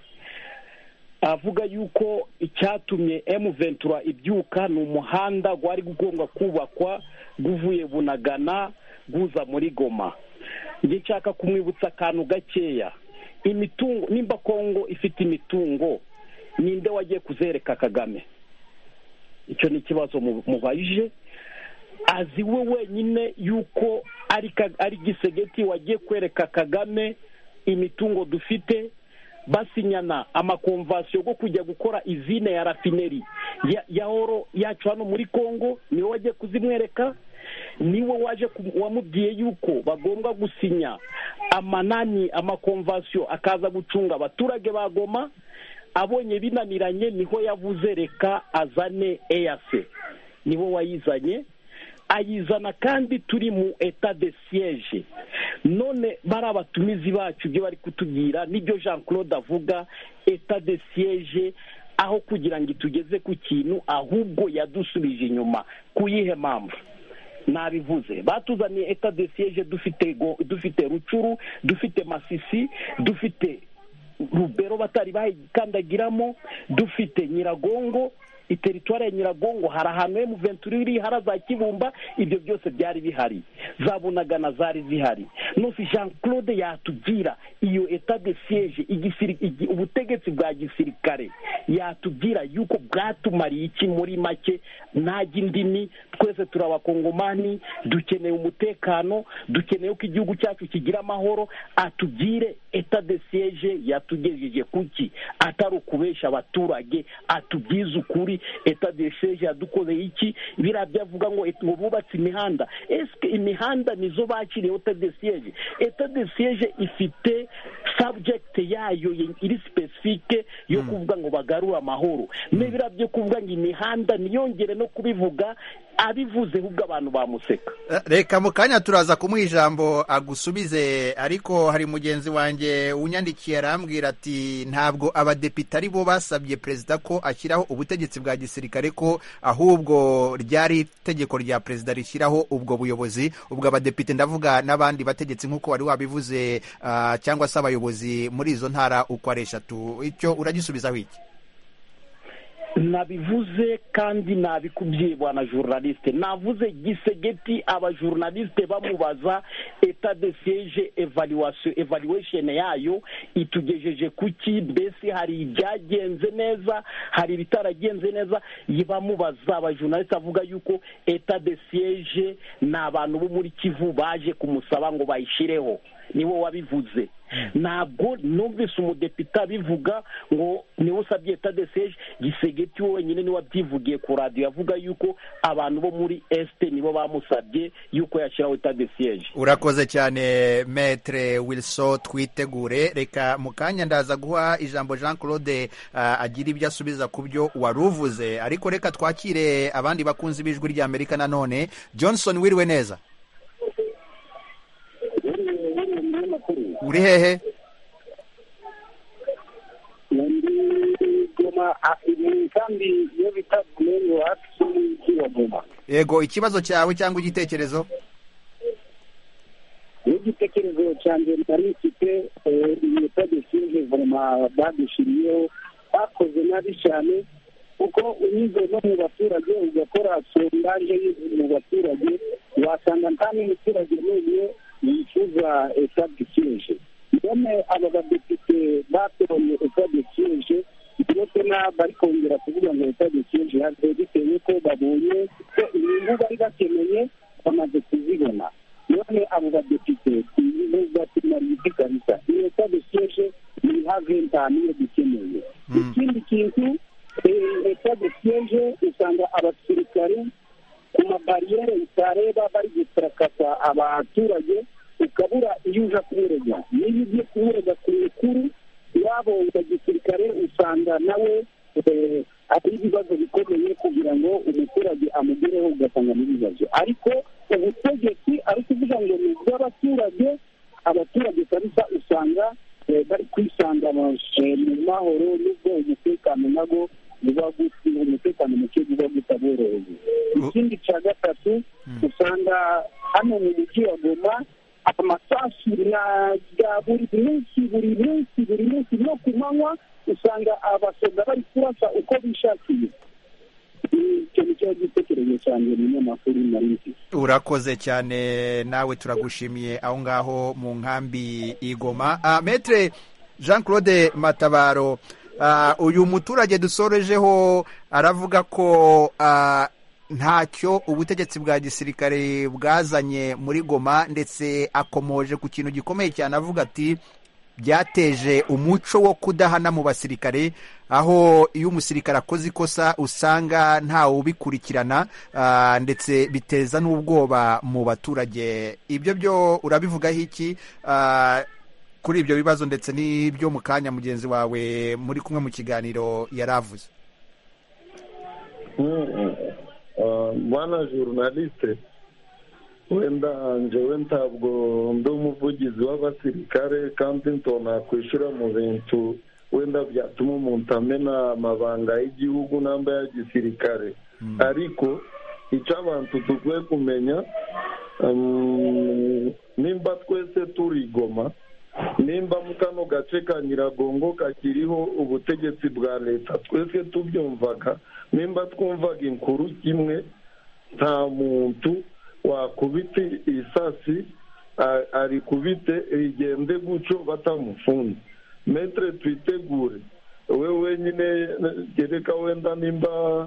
Avuga yuko icyatumye M vingt-trois ibyuka ni umuhanda gwari gugomba kubakwa guvuye Bunagana guza muri Goma. Nge nshaka kumwibutsa akantu gakeya, imitungo nimba Kongo ifite imitungo ninde wagiye kuzereka Kagame? Icyo ni ikibazo mubayije. Azi we wenyine yuko ari ari Gisegeti wagiye kwereka Kagame imitungo dufite, basinyana amakonvasiyo go kujya gukora izine ya rafineri ya, ya oro yacu hano muri Kongo, niwe wagiye kuzimwereka, niwe waje wamubwiye yuko bagomba gusinya amanani amakonvasiyo akaza gucunga abaturage ba Goma. Abonye binaniranye niho yavuze reka azane E A C. nibo wayizanye, ayizana kandi turi mu etat de siège. None bari abatumizi bacu ibyo bari kutubwira nibyo Jean Claude avuga, etat de siège aho kugira ngo itugeze ku kintu ahubwo yadusubije inyuma. Kuyihe mpamvu? Nabivuze, batuzaniye etat de siège dufite dufite Rucuru, dufite Masisi, dufite Rubero batari bayikandagiramo, dufite Nyiragongo, iteritwari ya Nyiragongo hari ahantu mu Venturiri, hari za Kibumba, ibyo byose byari bihari, za Bunagana zari zihari. Nofi Jean Claude yatubwira iyo etat de siège ubutegetsi bwa gisirikare yatubwira yuko bwatumariye iki muri make? Ntajya indimi, twese turabakongomani, dukeneye umutekano, dukeneye ko igihugu cyacu kigira amahoro. Atubwire etat de siège yatugejeje kuki? Atari ukubesha abaturage, atubwize ukuri. Etat de siège yadukoreye iki? Biriya byavuga ngo ngo bubatse imihanda, eske imihanda nizo bakiriye etat de siège? Etat de siège ifite subject yayo iri specifique yo kuvuga ngo bagarura amahoro. Nebira byo kuvuga ngo imihanda niyongere no kubivuga, abivuze ubwo abantu bamuseka. Reka mu kanya turaza kumuha ijambo agusubize, ariko hari mugenzi wanjye unyandikiye arambwira ati ntabwo abadepite ari bo basabye perezida ko ashyiraho ubutegetsi bwa gisirikare, ko ahubwo ryari itegeko rya perezida rishyiraho ubwo buyobozi. Ubwo abadepite ndavuga n'abandi bategetsi nk'uko wari wabivuze, uh, cyangwa se abayobozi muri izo ntara uko ari eshatu. Icyo uragisubizaho iki? Nabivuze kandi nabikubwiye bwana journaliste, navuze Gisegeti abajournaliste bamubaza etat de siège evaluation evaluation yayo itugejeje kuki, mbese hari ibyagenze neza, hari bitaragenze neza. Yibamubaza abajournaliste avuga yuko etat de siège n'abantu bo muri Kivu baje kumusaba ngo bayishireho, niwo wabivuze. Ntabwo numvise umudepite bivuga ngo niwe usabye etat de siège. Gisegeti wowe nyine niwe wabyivugiye ku radio, yavuga yuko abantu bo muri Este nibo bamusabye yuko yashyiraho etat de siège. Urakoze cyane Maître Wilson, twitegure. Reka mu kanya ndaza guha ijambo Jean Claude uh, agira ibyo asubiza ku byo waruvuze, ariko reka twakire abandi bakunzi b'ijwi rya Amerika nanone. Johnson, wiriwe neza? Uri hehe? Yego, ikibazo cyawe cyangwa igitekerezo? Igitekerezo cyanjye nari mfite etat de siège vraiment badushiriyeho, bakoze nabi cyane, kuko unyuze no mu baturage ugakora sondage mu baturage, wasanga nta n'umuturage n'umwe yifuza etat de siège. None aba badepite batoye etat de siège, ndetse bari kongera kuvuga ngo etat de siège yaje bitewe ko babonye ko inyungu bari bakeneye bamaze kuzibona. None abo badepite batumariye kabisa etat de siège ni have ntaniyo dukeneye. Ikindi kintu, etat de siège usanga abasirikare ku mabariyeri itareba bari gutrakasa abaturage, ukabura iyo uja kumurega. Niba ugiye kumurega ku mikuru yabo ya gisirikare, usanga nawe ari ibibazo bikomeye kugira ngo umuturage amugereho, ugasanga n'ibibazo. Ariko ubutegetsi ari kuvuga ngo ni ubw'abaturage, abaturage kabisa usanga bari kwisanga mu mahoro, n'ubwo umutekano nago uba guti umutekano muke uba gutaboroheye. Ikindi cya gatatu, usanga hano mu mujyi wa Goma amasasu ya buri munsi buri munsi buri munsi no ku manywa, usanga abasoda bari kurasa uko bishakiye. Icyo ni cyo gitekerezo cyane n'amakuru marinzi. Urakoze cyane, nawe turagushimiye aho ngaho mu nkambi igoma. Uh, Maître Jean Claude Matabaro, uh, uyu muturage dusorejeho aravuga ko uh, ntacyo ubutegetsi bwa gisirikare bwazanye muri Goma, ndetse akomoje ku kintu gikomeye cyane, avuga ati byateje umuco wo kudahana mu basirikare, aho iyo umusirikare akoze ikosa usanga ntawe ubikurikirana, uh, ndetse biteza n'ubwoba mu baturage. Ibyo byo urabivugaho iki uh, kuri ibyo bibazo, ndetse n'ibyo mu kanya mugenzi wawe muri kumwe mu kiganiro yaravuze? bwana journaliste wenda njyewe ntabwo ndi umuvugizi w'abasirikare kandi ntona kwishyura mu bintu wenda byatuma umuntu amena amabanga y'igihugu n'amba ya gisirikare ariko icyo abantu dukwiye kumenya nimba twese turigoma nimba mu kano gace ka Nyiragongo kakiriho ubutegetsi bwa leta twese tubyumvaga nimba twumvaga inkuru kimwe nta muntu wakubita isasi ari kubite rigende guco batamufunze metre twitegure we wenyine gereka wenda nimba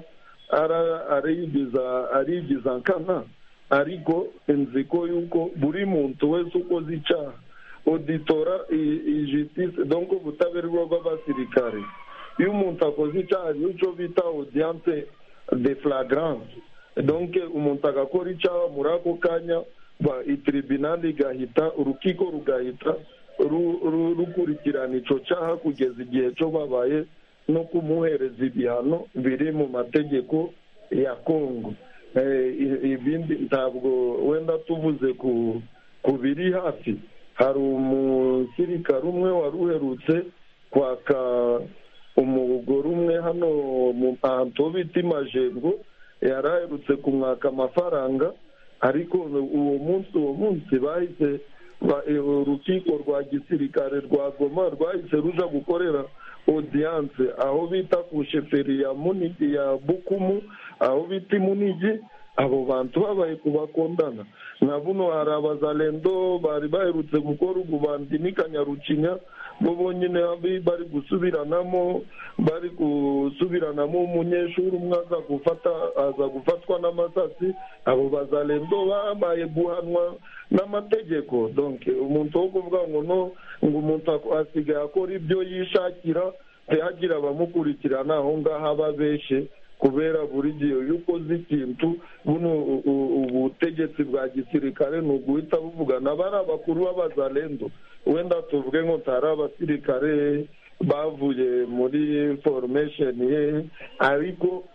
arigiza arigiza nkana ariko nziko yuko buri muntu wese ukoze icyaha auditora justice donc ubutaberwa bw'abasirikare iyo umuntu akoze icyaha nicyo bita audience de flagrance donc umuntu agakora icyaha muri ako kanya itribunal igahita urukiko rugahita rukurikirana icyo cyaha kugeza igihe cyo babaye no kumuhereza ibihano biri mu mategeko ya Kongo. Ibindi ntabwo wenda tuvuze ku biri hafi hari umusirikare umwe wari uherutse kwaka umugore umwe hano mu ahantu bita Majengo yari aherutse kumwaka amafaranga ariko uwo munsi uwo munsi bahise urukiko rwa gisirikare rwa Goma rwahise ruja gukorera audience aho bita ku sheferi ya Munigi ya Bukumu aho bita Munigi abo bantu babaye kubakondana na buno hari abazalendo bari baherutse gukora ububandi n'ikanyarucinya bo bonyine bari gusubiranamo bari gusubiranamo umunyeshuri umwe aza gufata aza gufatwa n'amasasi abo bazalendo babaye guhanwa n'amategeko donc umuntu wo kuvuga ngo no ngo umuntu asigaye akora ibyo yishakira ntihagira abamukurikirana aho ngaho ababeshe kubera buri gihe iyo ukoze ikintu buno ubutegetsi bwa gisirikare ni uguhita buvugana bari abakuru b'abazalendo wenda tuvuge ngo tari abasirikare bavuye muri formation ye ariko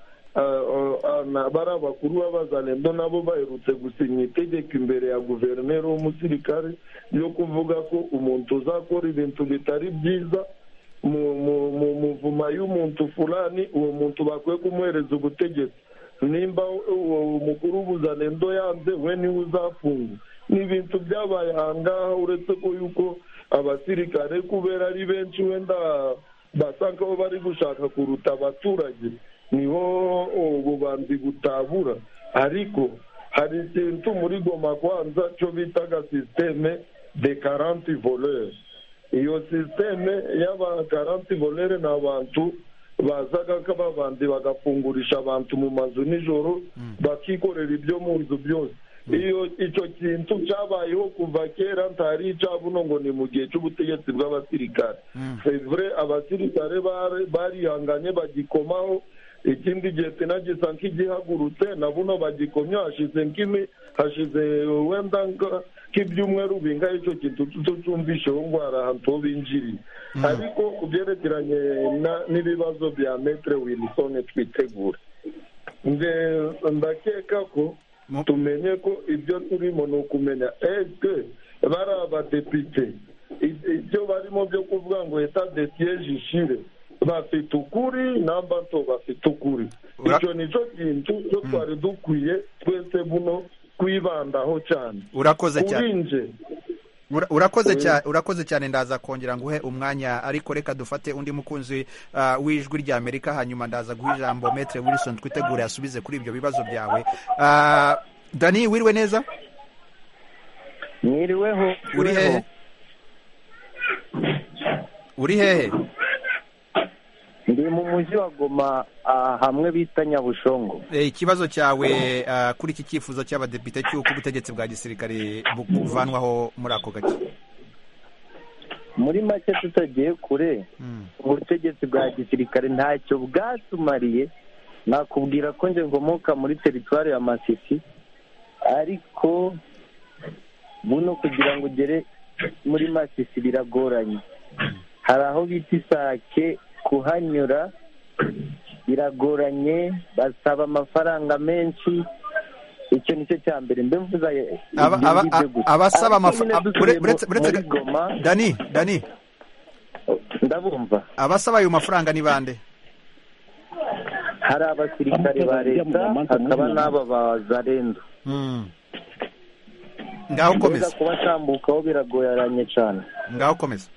bari abakuru b'abazalendo nabo baherutse gusinya itegeko imbere ya guverineri w'umusirikare yo kuvuga ko umuntu uzakora ibintu bitari byiza mu muvuma y'umuntu fulani uwo muntu bakwiye kumuhereza ubutegetsi nimba uwo mukuru w'ubuzalendo yanze we niwe uzafunga ni ibintu byabaye ahangaha uretse ko yuko abasirikare kubera ari benshi wenda basa nkaho bari gushaka kuruta abaturage niho ububanzi butabura ariko hari ikintu muri Goma kwanza cyo bitaga systeme de quarante voleurs iyo systeme y'aba quarante voleurs ni abantu bazaga kababandi bagafungurisha abantu mu mazu nijoro bakikorera ibyo mu nzu byose iyo icyo kintu cyabayeho kuva kera ntari icabuno ngo ni mu gihe cy'ubutegetsi bw'abasirikare c'est vrai abasirikare barihanganye bagikomaho ikindi gihe tinagisa nk'igihagurutse na buno bagikomye hashize nk'imi hashize wenda nk'ibyumweru bingahe icyo kintu tutumvisheho ngo hari ahantu ho binjiriye ariko ku byerekeranye n'ibibazo bya Maître Wilson twitegure ndakeka ko tumenye ko ibyo turimo ni ukumenya eske bari abadepite ibyo barimo byo kuvuga ngo etat de siège ishire bafite ukuri namba nto bafite ukuri icyo nicyo kintu cyo twari dukwiye twese buno kwibandaho cyane urakoze cyane urakoze cyane urakoze cyane ndaza kongera nguhe umwanya ariko reka dufate undi mukunzi w'ijwi rya Amerika hanyuma ndaza guha ijambo Maître Wilson twitegure asubize kuri ibyo bibazo byawe. Dani wiriwe neza? Mwiriweho. Uri hehe? Uri hehe? Ndi mu mujyi wa Goma hamwe bita Nyabushongo. Ikibazo cyawe kuri iki cyifuzo cy'abadepite cy'uko ubutegetsi bwa gisirikare buvanwaho muri ako gace? Muri make tutagiye kure ubutegetsi bwa gisirikare ntacyo bwatumariye nakubwira ko nje ngomoka muri teritwari ya Masisi ariko buno kugira ngo ugere muri Masisi biragoranye hari aho bita Isake kuhanyura biragoranye, basaba amafaranga menshi. Icyo nicyo cya mbere mbe mvuza abasaba amafaranga Dani Dani ndabumva abasaba ayo mafaranga ni bande? hari abasirikare ba leta, hakaba n'aba bazalendo. Ngaho komeza. Kubatambukaho biragoyaranye cyane. Ngaho komeza.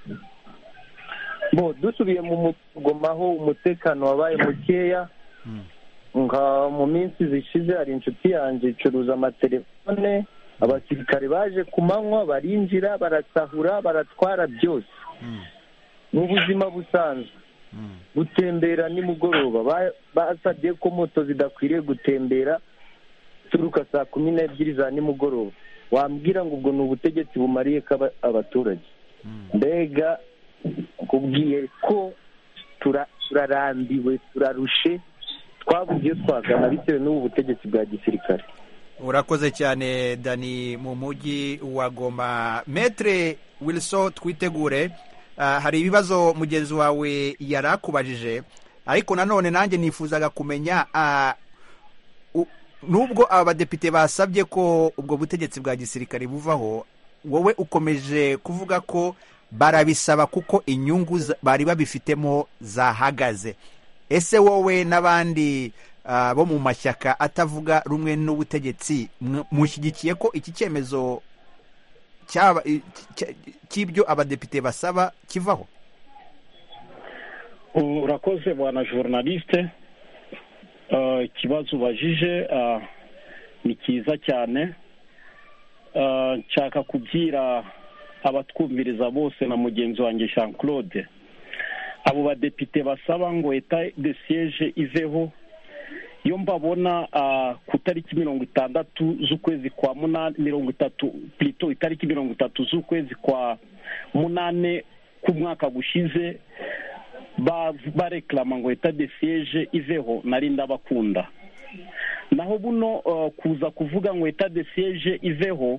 Bo dusubiye mu Goma aho umutekano wabaye mukeya. Nka mu minsi zishize hari inshuti yanjye icuruza amatelefone, abasirikare baje ku manywa barinjira barasahura baratwara byose. Mu buzima busanzwe gutembera nimugoroba basabye ko moto zidakwiriye gutembera turuka saa kumi n'ebyiri za nimugoroba. Wambwira ngo ubwo ni ubutegetsi bumariye ko abaturage? Mbega kubwiye ko turarambiwe turarushe, twabuze iyo twagana bitewe n'ubu butegetsi bwa gisirikare. Urakoze cyane Dani mu mujyi wa Goma. Maître Wilson Twitegure, uh, hari ibibazo mugenzi wawe yarakubajije, ariko nanone nanjye nifuzaga kumenya uh, uh, nubwo abadepite basabye ko ubwo butegetsi bwa gisirikare buvaho, wowe ukomeje kuvuga ko barabisaba kuko inyungu bari babifitemo zahagaze. Ese wowe n'abandi uh, bo mu mashyaka atavuga rumwe n'ubutegetsi mushyigikiye ko iki cyemezo cy'ibyo abadepite basaba kivaho? Urakoze bwana journaliste. Ikibazo ubajije ni cyiza cyane. Nshaka kubwira abatwumviriza bose na mugenzi wanjye Jean Claude, abo badepite basaba ngo etat de siège iveho, iyo mbabona ku tariki mirongo itandatu z'ukwezi kwa munani mirongo itatu plutôt itariki mirongo itatu z'ukwezi kwa munane k'umwaka gushize bareklama ngo etat de siège iveho, nari ndabakunda. Naho buno kuza kuvuga ngo etat de siège iveho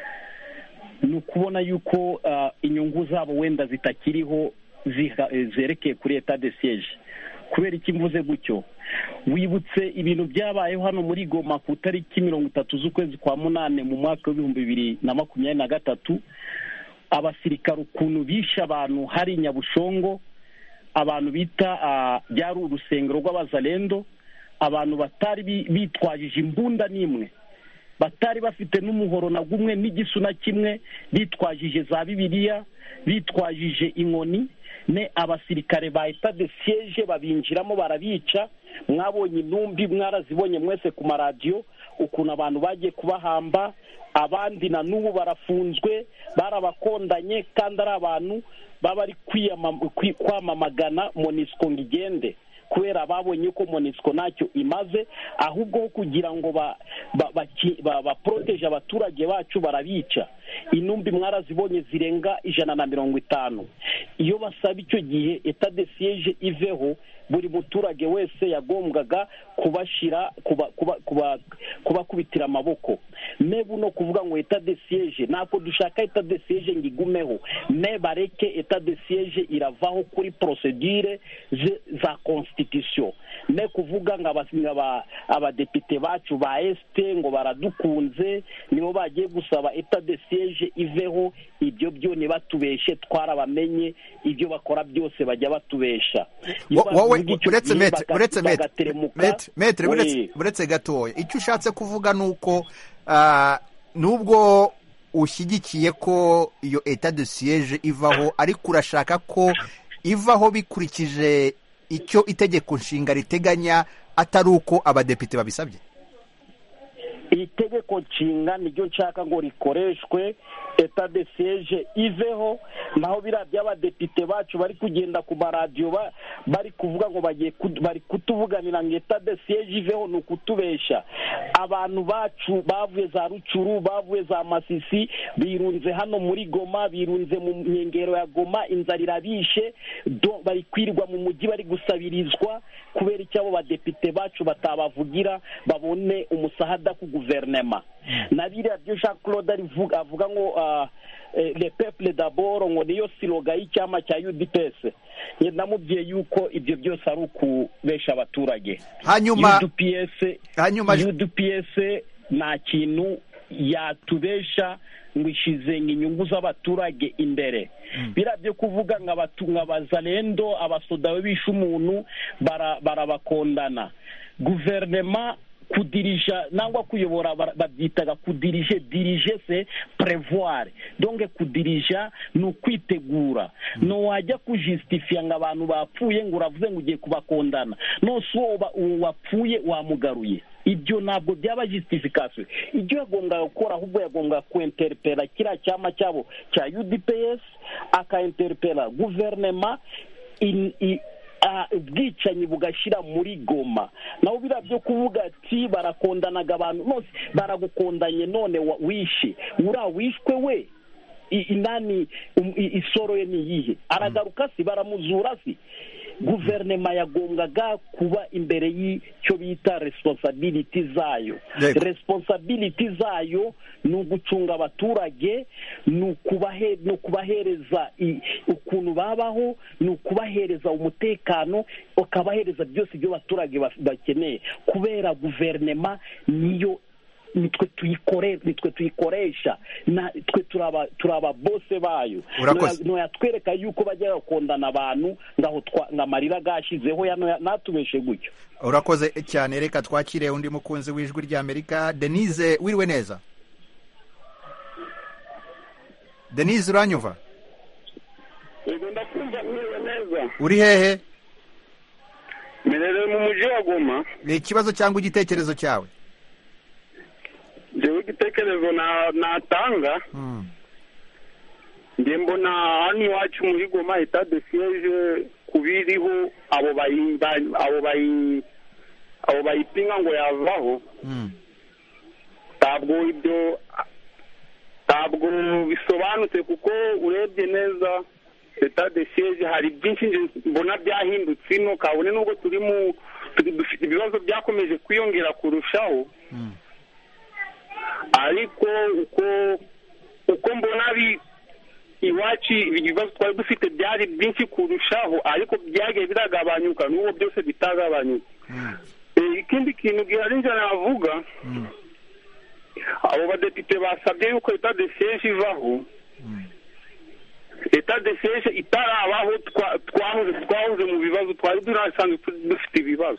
ni ukubona yuko inyungu zabo wenda zitakiriho zerekeye kuri etat de siège. Kubera iki mvuze gutyo? Wibutse ibintu byabayeho hano muri Goma ku tariki mirongo itatu z'ukwezi kwa munane mu mwaka w'ibihumbi bibiri na makumyabiri na gatatu, abasirikare ukuntu bishe abantu hari Nyabushongo, abantu bita byari urusengero rw'abazalendo, abantu batari bitwajije imbunda n'imwe, batari bafite n'umuhoro na gumwe n'igisu na kimwe, bitwajije za Bibiliya, bitwajije inkoni. Ne abasirikare ba etat de siège babinjiramo barabica. Mwabonye intumbi, mwarazibonye mwese ku maradiyo ukuntu abantu bagiye kubahamba, abandi na n'ubu barafunzwe barabakondanye, kandi ari abantu baba ari kwamamagana MONUSCO ngo igende, kubera babonye ko MONUSCO ntacyo imaze, ahubwo kugira ngo baproteje abaturage bacu barabica. Intumbi mwarazibonye zirenga ijana na mirongo itanu. Iyo basaba icyo gihe etat de siège iveho, buri muturage wese yagombwaga kubashira kubakubitira amaboko. Nebu no kuvuga ngo etat de siège, nako dushaka etat de siège ngigumeho, ne bareke etat de siège iravaho kuri procedure za constitution. Ne kuvuga ngo abadepite bacu ba este ngo baradukunze nibo bagiye gusaba etat de siège iveho. Ibyo byo ni batubeshe, twarabamenye ibyo bakora byose bajya batubesha. uretse uretse metre uretse gatoya, icyo ushatse kuvuga nuko nubwo ushyigikiye ko iyo etat de siège ivaho, ariko urashaka ko ivaho bikurikije icyo itegeko nshinga riteganya, atari uko abadepite babisabye. Itegeko nshinga niryo nshaka ngo rikoreshwe, etat de siège iveho. Naho biriya by'abadepite bacu bari kugenda ku maradiyo bari kuvuga ngo bagiye bari kutuvuganira ngo etat de siège iveho, ni ukutubesha. Abantu bacu bavuye za Rucuru, bavuye za Masisi, birunze hano muri Goma, birunze mu nkengero ya Goma, inzara irabishe, bari kwirirwa mu mujyi bari gusabirizwa kubera icyo abo badepite bacu batabavugira babone umusahada ku guverinoma. Na biriya byo Jean Claude avuga ngo le peuple d'abord ngo niyo siloga y'icyama cya U D P S ndamubwiye yuko ibyo byose ari ukubesha abaturage. Hanyuma U D P S hanyuma U D P S nta kintu yatubesha ngo ishize inyungu z'abaturage imbere. Birabyo kuvuga nga bazalendo abasoda bisha umuntu barabakondana. Guverinoma kudirija nangwa kuyobora babyitaga kudirije dirije se prevoir donc kudirija no kwitegura no wajya kujustifia nga abantu bapfuye ngo uravuze ngo ugiye kubakondana no so wapfuye wamugaruye. Ibyo ntabwo byaba justification. Ibyo yagonga gukora ahubwo yagonga kuinterpela kira cyama cyabo cya U D P S akainterpela guverinoma in, in ubwicanyi bugashira muri Goma. Naho birabyo kuvuga ati barakondanaga abantu nose baragukondanye none wishe ura wishwe we inani isoro ye niyihe aragaruka si baramuzura si. Guverinoma yagongaga kuba imbere y'icyo bita responsibility zayo. Responsibility zayo ni ugucunga abaturage, ni ukubahe ni ukubahereza ukuntu babaho, ni ukubahereza umutekano, ukabahereza byose ibyo abaturage bakeneye. Kubera guverinoma niyo nitwe tuyikore nitwe tuyikoresha na twe turaba turaba bose bayo no yatwereka yuko bajya gukondana abantu ngaho ngamarira gashizeho yano natubeshe gutyo. Urakoze cyane, reka twakire undi mukunzi w'ijwi rya Amerika. Denise, wiriwe neza? Denise, uranyumva? Yego ndakumva neza. Uri hehe? Merere mu mujyi wa Goma. Ni ikibazo cyangwa igitekerezo cyawe? Jewe igitekerezo na natanga nge mbona hano iwacu muri Goma etat de siège kubiriho abo bayimba abo bayi abo bayipinga ngo yavaho tabwo ibyo tabwo bisobanutse kuko urebye neza etat de siège hari byinshi mbona byahindutse no kabone nubwo turi mu dufite ibibazo byakomeje kwiyongera kurushaho. Ariko uko uko mbona bi iwacu ibibazo twari dufite byari byinshi kurushaho ariko byagiye biragabanyuka n'uwo byose bitagabanyuka. Ikindi kintu gihari njye navuga abo badepite basabye yuko etat de siège ivaho. Etat de siège itarabaho twahoze twahoze mu bibazo twari durasanzwe dufite ibibazo.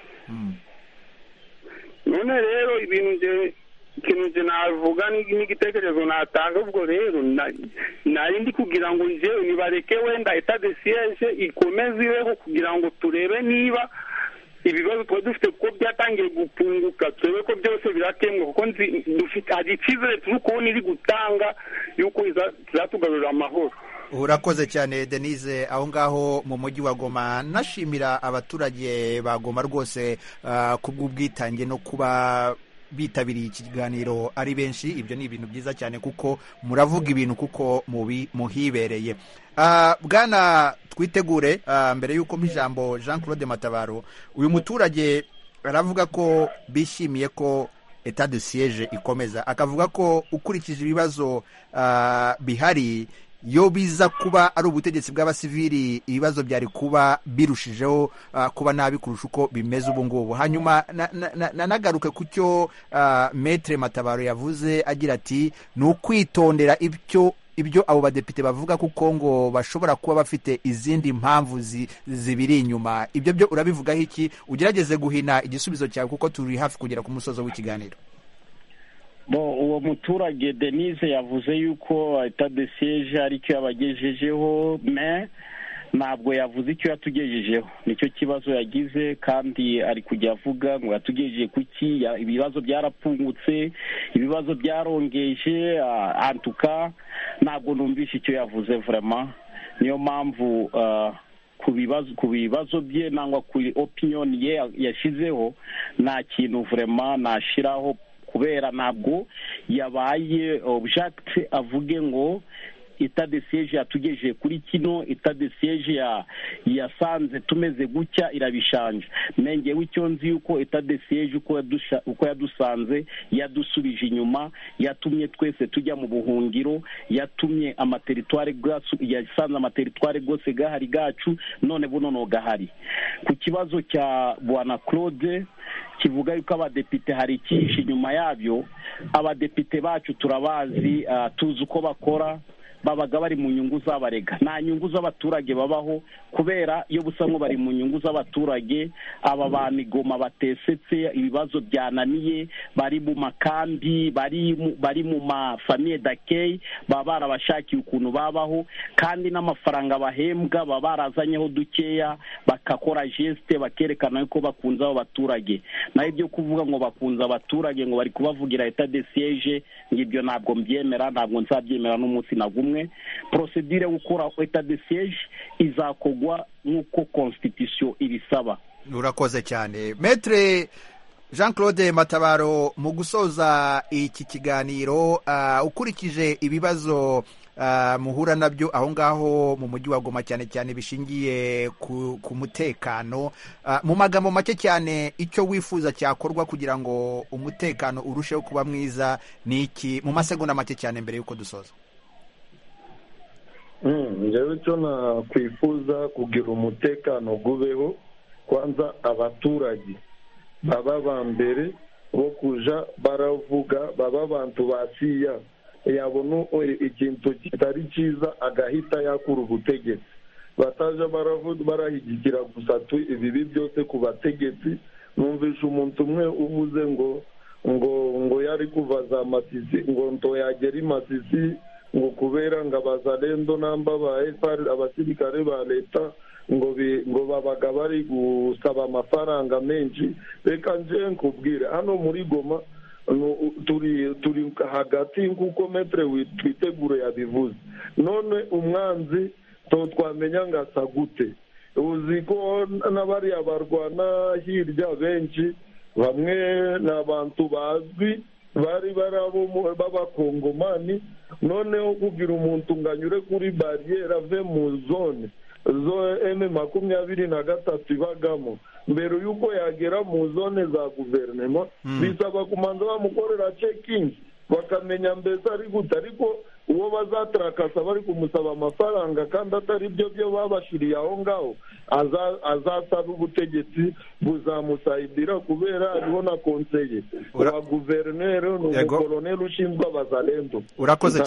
None rero ibintu nje ikintu nje navuga n'igitekerezo natanga ubwo rero nari ndi kugira ngo nje nibareke wenda etat de siège ikomeze ibeho kugira ngo turebe niba ibibazo twa dufite ko byatangiye gupunguka turebe ko byose birakemwa kuko dufite hari icyizere turi kubona iri gutanga yuko izatugarurira amahoro. Urakoze cyane Denise aho ngaho mu mujyi wa Goma. Nashimira abaturage ba Goma rwose uh, kubw'ubwitange no kuba bitabiriye ikiganiro ari benshi. Ibyo ni ibintu byiza cyane kuko muravuga ibintu kuko mubi muhibereye. Uh, bwana twitegure uh, mbere yuko mpijambo Jean Claude Matabaro, uyu muturage aravuga ko bishimiye ko etat de siège ikomeza, akavuga ko ukurikije ibibazo uh, bihari yo biza kuba ari ubutegetsi bw'abasivili ibibazo byari kuba birushijeho uh, kuba nabi kurusha uko bimeze ubu ngubu. Hanyuma nanagaruke na, na, ku cyo uh, Maître Matabaro yavuze agira ati ni ukwitondera ibyo ibyo abo badepite bavuga kuko ngo bashobora kuba bafite izindi mpamvu zi, zibiri inyuma. Ibyo byo urabivugaho iki? Ugerageze guhina igisubizo cyawe kuko turi hafi kugera ku musozo w'ikiganiro. Bo uwo muturage Denise yavuze yuko etat de siège ari cyo yabagejejeho, mais ntabwo yavuze icyo yatugejejeho. Nicyo kibazo yagize kandi ari kujya avuga ngo yatugejeje kuki ibibazo byarapfungutse, ibibazo byarongeje, en tout cas ntabwo numvishe icyo yavuze vraiment. Niyo mpamvu uh, ku bibazo ku bibazo bye nangwa ku opinion ye yashizeho nta kintu vraiment nashiraho kubera ntabwo yabaye object avuge ngo etat de siege yatugejeje kuri kino, etat de siege ya yasanze tumeze gutya irabishanje. Mengewe icyo nzi yuko etat de siege uko yadusha uko yadusanze yadusubije inyuma, yatumye twese tujya mu buhungiro, yatumye amateritware gacu yasanze amateritware gose gahari gacu, none buno no gahari. Ku kibazo cya Bwana Claude kivuga yuko abadepite hari ikihishe inyuma yabyo, abadepite bacu turabazi, uh, tuzi uko bakora, babaga bari mu nyungu z'abarega, nta nyungu z'abaturage babaho, kubera iyo busanzwe bari mu nyungu z'abaturage. Aba banigoma batesetse, ibibazo byananiye, bari mu makambi, bari mu, bari mu mafamiye d'accueil, baba barabashakiye ukuntu babaho, kandi n'amafaranga bahembwa baba barazanyeho dukeya, bakakora geste bakerekana yuko bakunze abo baturage. Naho ibyo kuvuga ngo bakunze abaturage ngo bari kubavugira etat de siege, ngibyo ntabwo mbyemera, ntabwo nzabyemera n'umunsi nagumwe. Procedure gukora etat de siege izakogwa nk'uko constitution ibisaba. Urakoze cyane Maître Jean Claude Matabaro. Mu gusoza iki kiganiro, uh, ukurikije ibibazo uh, muhura nabyo aho ngaho mu mujyi wa Goma, cyane cyane bishingiye ku, ku mutekano, uh, mu magambo make cyane icyo wifuza cyakorwa kugira ngo umutekano urusheho kuba mwiza ni iki, mu masegonda make cyane mbere yuko dusoza? njyewe icyo nakwifuza kugira umutekano gubeho, kwanza abaturage baba ba mbere bo kuja baravuga, baba abantu basiya yabona ikintu kitari cyiza agahita yakura ubutegetsi, bataja baravuga barahigikira gusa tu ibibi byose ku bategetsi. Numvisha umuntu umwe uvuze ngo ngo ngo yari kuvaza Masisi, ngo nto yagera Masisi ngo kubera ngo abazalendo namba ba F A R abasirikare ba leta ngo ngo babaga bari gusaba amafaranga menshi. Reka nje nkubwire hano muri Goma turi turi hagati nk'uko metre twitegure yabivuze, none umwanzi to twamenya ngasa gute? Uzi ko n'abari abarwana hirya benshi bamwe n'abantu bazwi bari barabo b'abakongomani, noneho kugira umuntu nganyure kuri barriere ave mu zone zo M makumyabiri na gatatu ibagamo mbere yuko yagera mu zone za guverinoma, bisaba kumanza bamukorera checking bakamenya mbese ari gute, ariko uwo bazatrakasa bari kumusaba amafaranga kandi atari byo byo babashiriye aho ngaho, azasaba ubutegetsi buzamusayidira kubera ariho na konseye wa guverineri n'umukoloneli ushinzwe abazalendo. Urakoze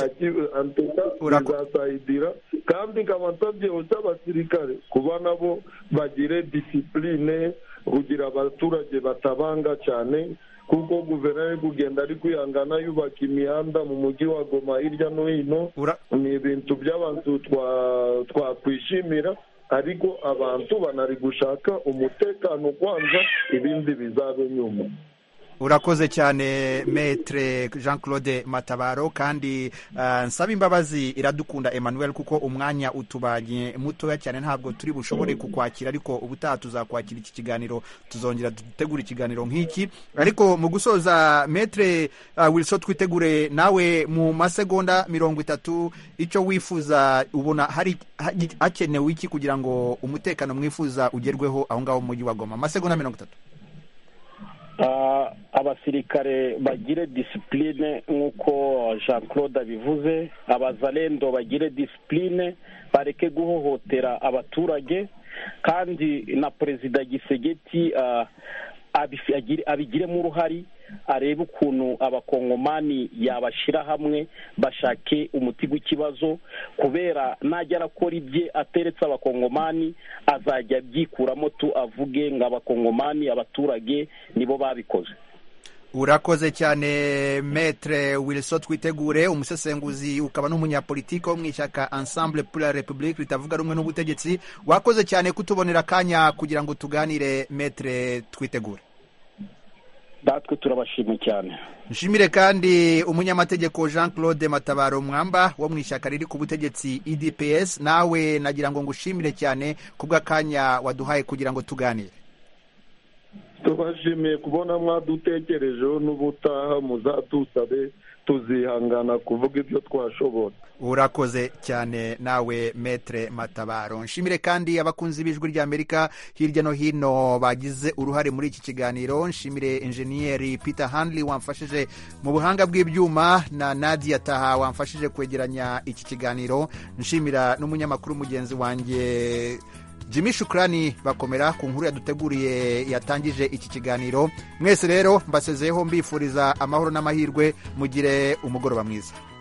uzasayidira kandi kabansabye abasirikare kuba nabo bagire discipline kugira abaturage batabanga cyane, kuko guverineri kugenda ari kwihangana yubaka imihanda mu mujyi wa Goma hirya no hino. Ni ibintu by'abantu twakwishimira, ariko abantu banari gushaka umutekano kwanza, ibindi bizabe nyuma. Urakoze cyane Maître Jean Claude Matabaro, kandi uh, nsaba imbabazi Iradukunda Emmanuel kuko umwanya utubanye mutoya cyane, ntabwo turi bushobore kukwakira, ariko ubutaha tuzakwakira iki kiganiro, tuzongera dutegura ikiganiro nk'iki. Ariko mu gusoza Maître uh, Wilson Twitegure, nawe mu masegonda mirongo itatu icyo wifuza ubona hari hakenewe iki kugira ngo umutekano mwifuza ugerweho aho ngaho mu mujyi wa Goma? Masegonda mirongo itatu. Uh, abasirikare bagire discipline nk'uko Jean Claude abivuze, abazalendo bagire discipline, bareke guhohotera abaturage, kandi na Perezida Gisegeti uh, abigiremo uruhari, arebe ukuntu abakongomani yabashira hamwe bashake umuti w'ikibazo, kubera najya arakora ibye ateretse abakongomani azajya byikuramo tu avuge ngo abakongomani abaturage nibo babikoze. Urakoze cyane Maître Wilson Twitegure, umusesenguzi ukaba n'umunyapolitiki wo mu ishyaka Ensemble pour la République ritavuga rumwe n'ubutegetsi. Wakoze cyane kutubonera akanya kugira ngo tuganire Maître Twitegure. Datwe turabashimye cyane. Nshimire kandi umunyamategeko Jean Claude Matabaro Mwamba wo mu ishyaka riri ku butegetsi E D P S. Nawe nagira ngo ngushimire cyane kubw'akanya waduhaye kugira ngo tuganire. Tubashimiye kubona mwadutekerejeho, n'ubutaha muzatusabe tuzihangana kuvuga ibyo twashobora. urakoze cyane nawe Maître Matabaro. Nshimire kandi abakunzi b'ijwi ry'Amerika hirya no hino bagize uruhare muri iki kiganiro. Nshimire enjeniyeri Peter Handley wamfashije mu buhanga bw'ibyuma na Nadia Taha wamfashije kwegeranya iki kiganiro. Nshimira n'umunyamakuru mugenzi wanjye Jimmy Shukrani bakomera ku nkuru yaduteguriye yatangije iki kiganiro. Mwese rero mbasezeyeho mbifuriza amahoro n'amahirwe, mugire umugoroba mwiza.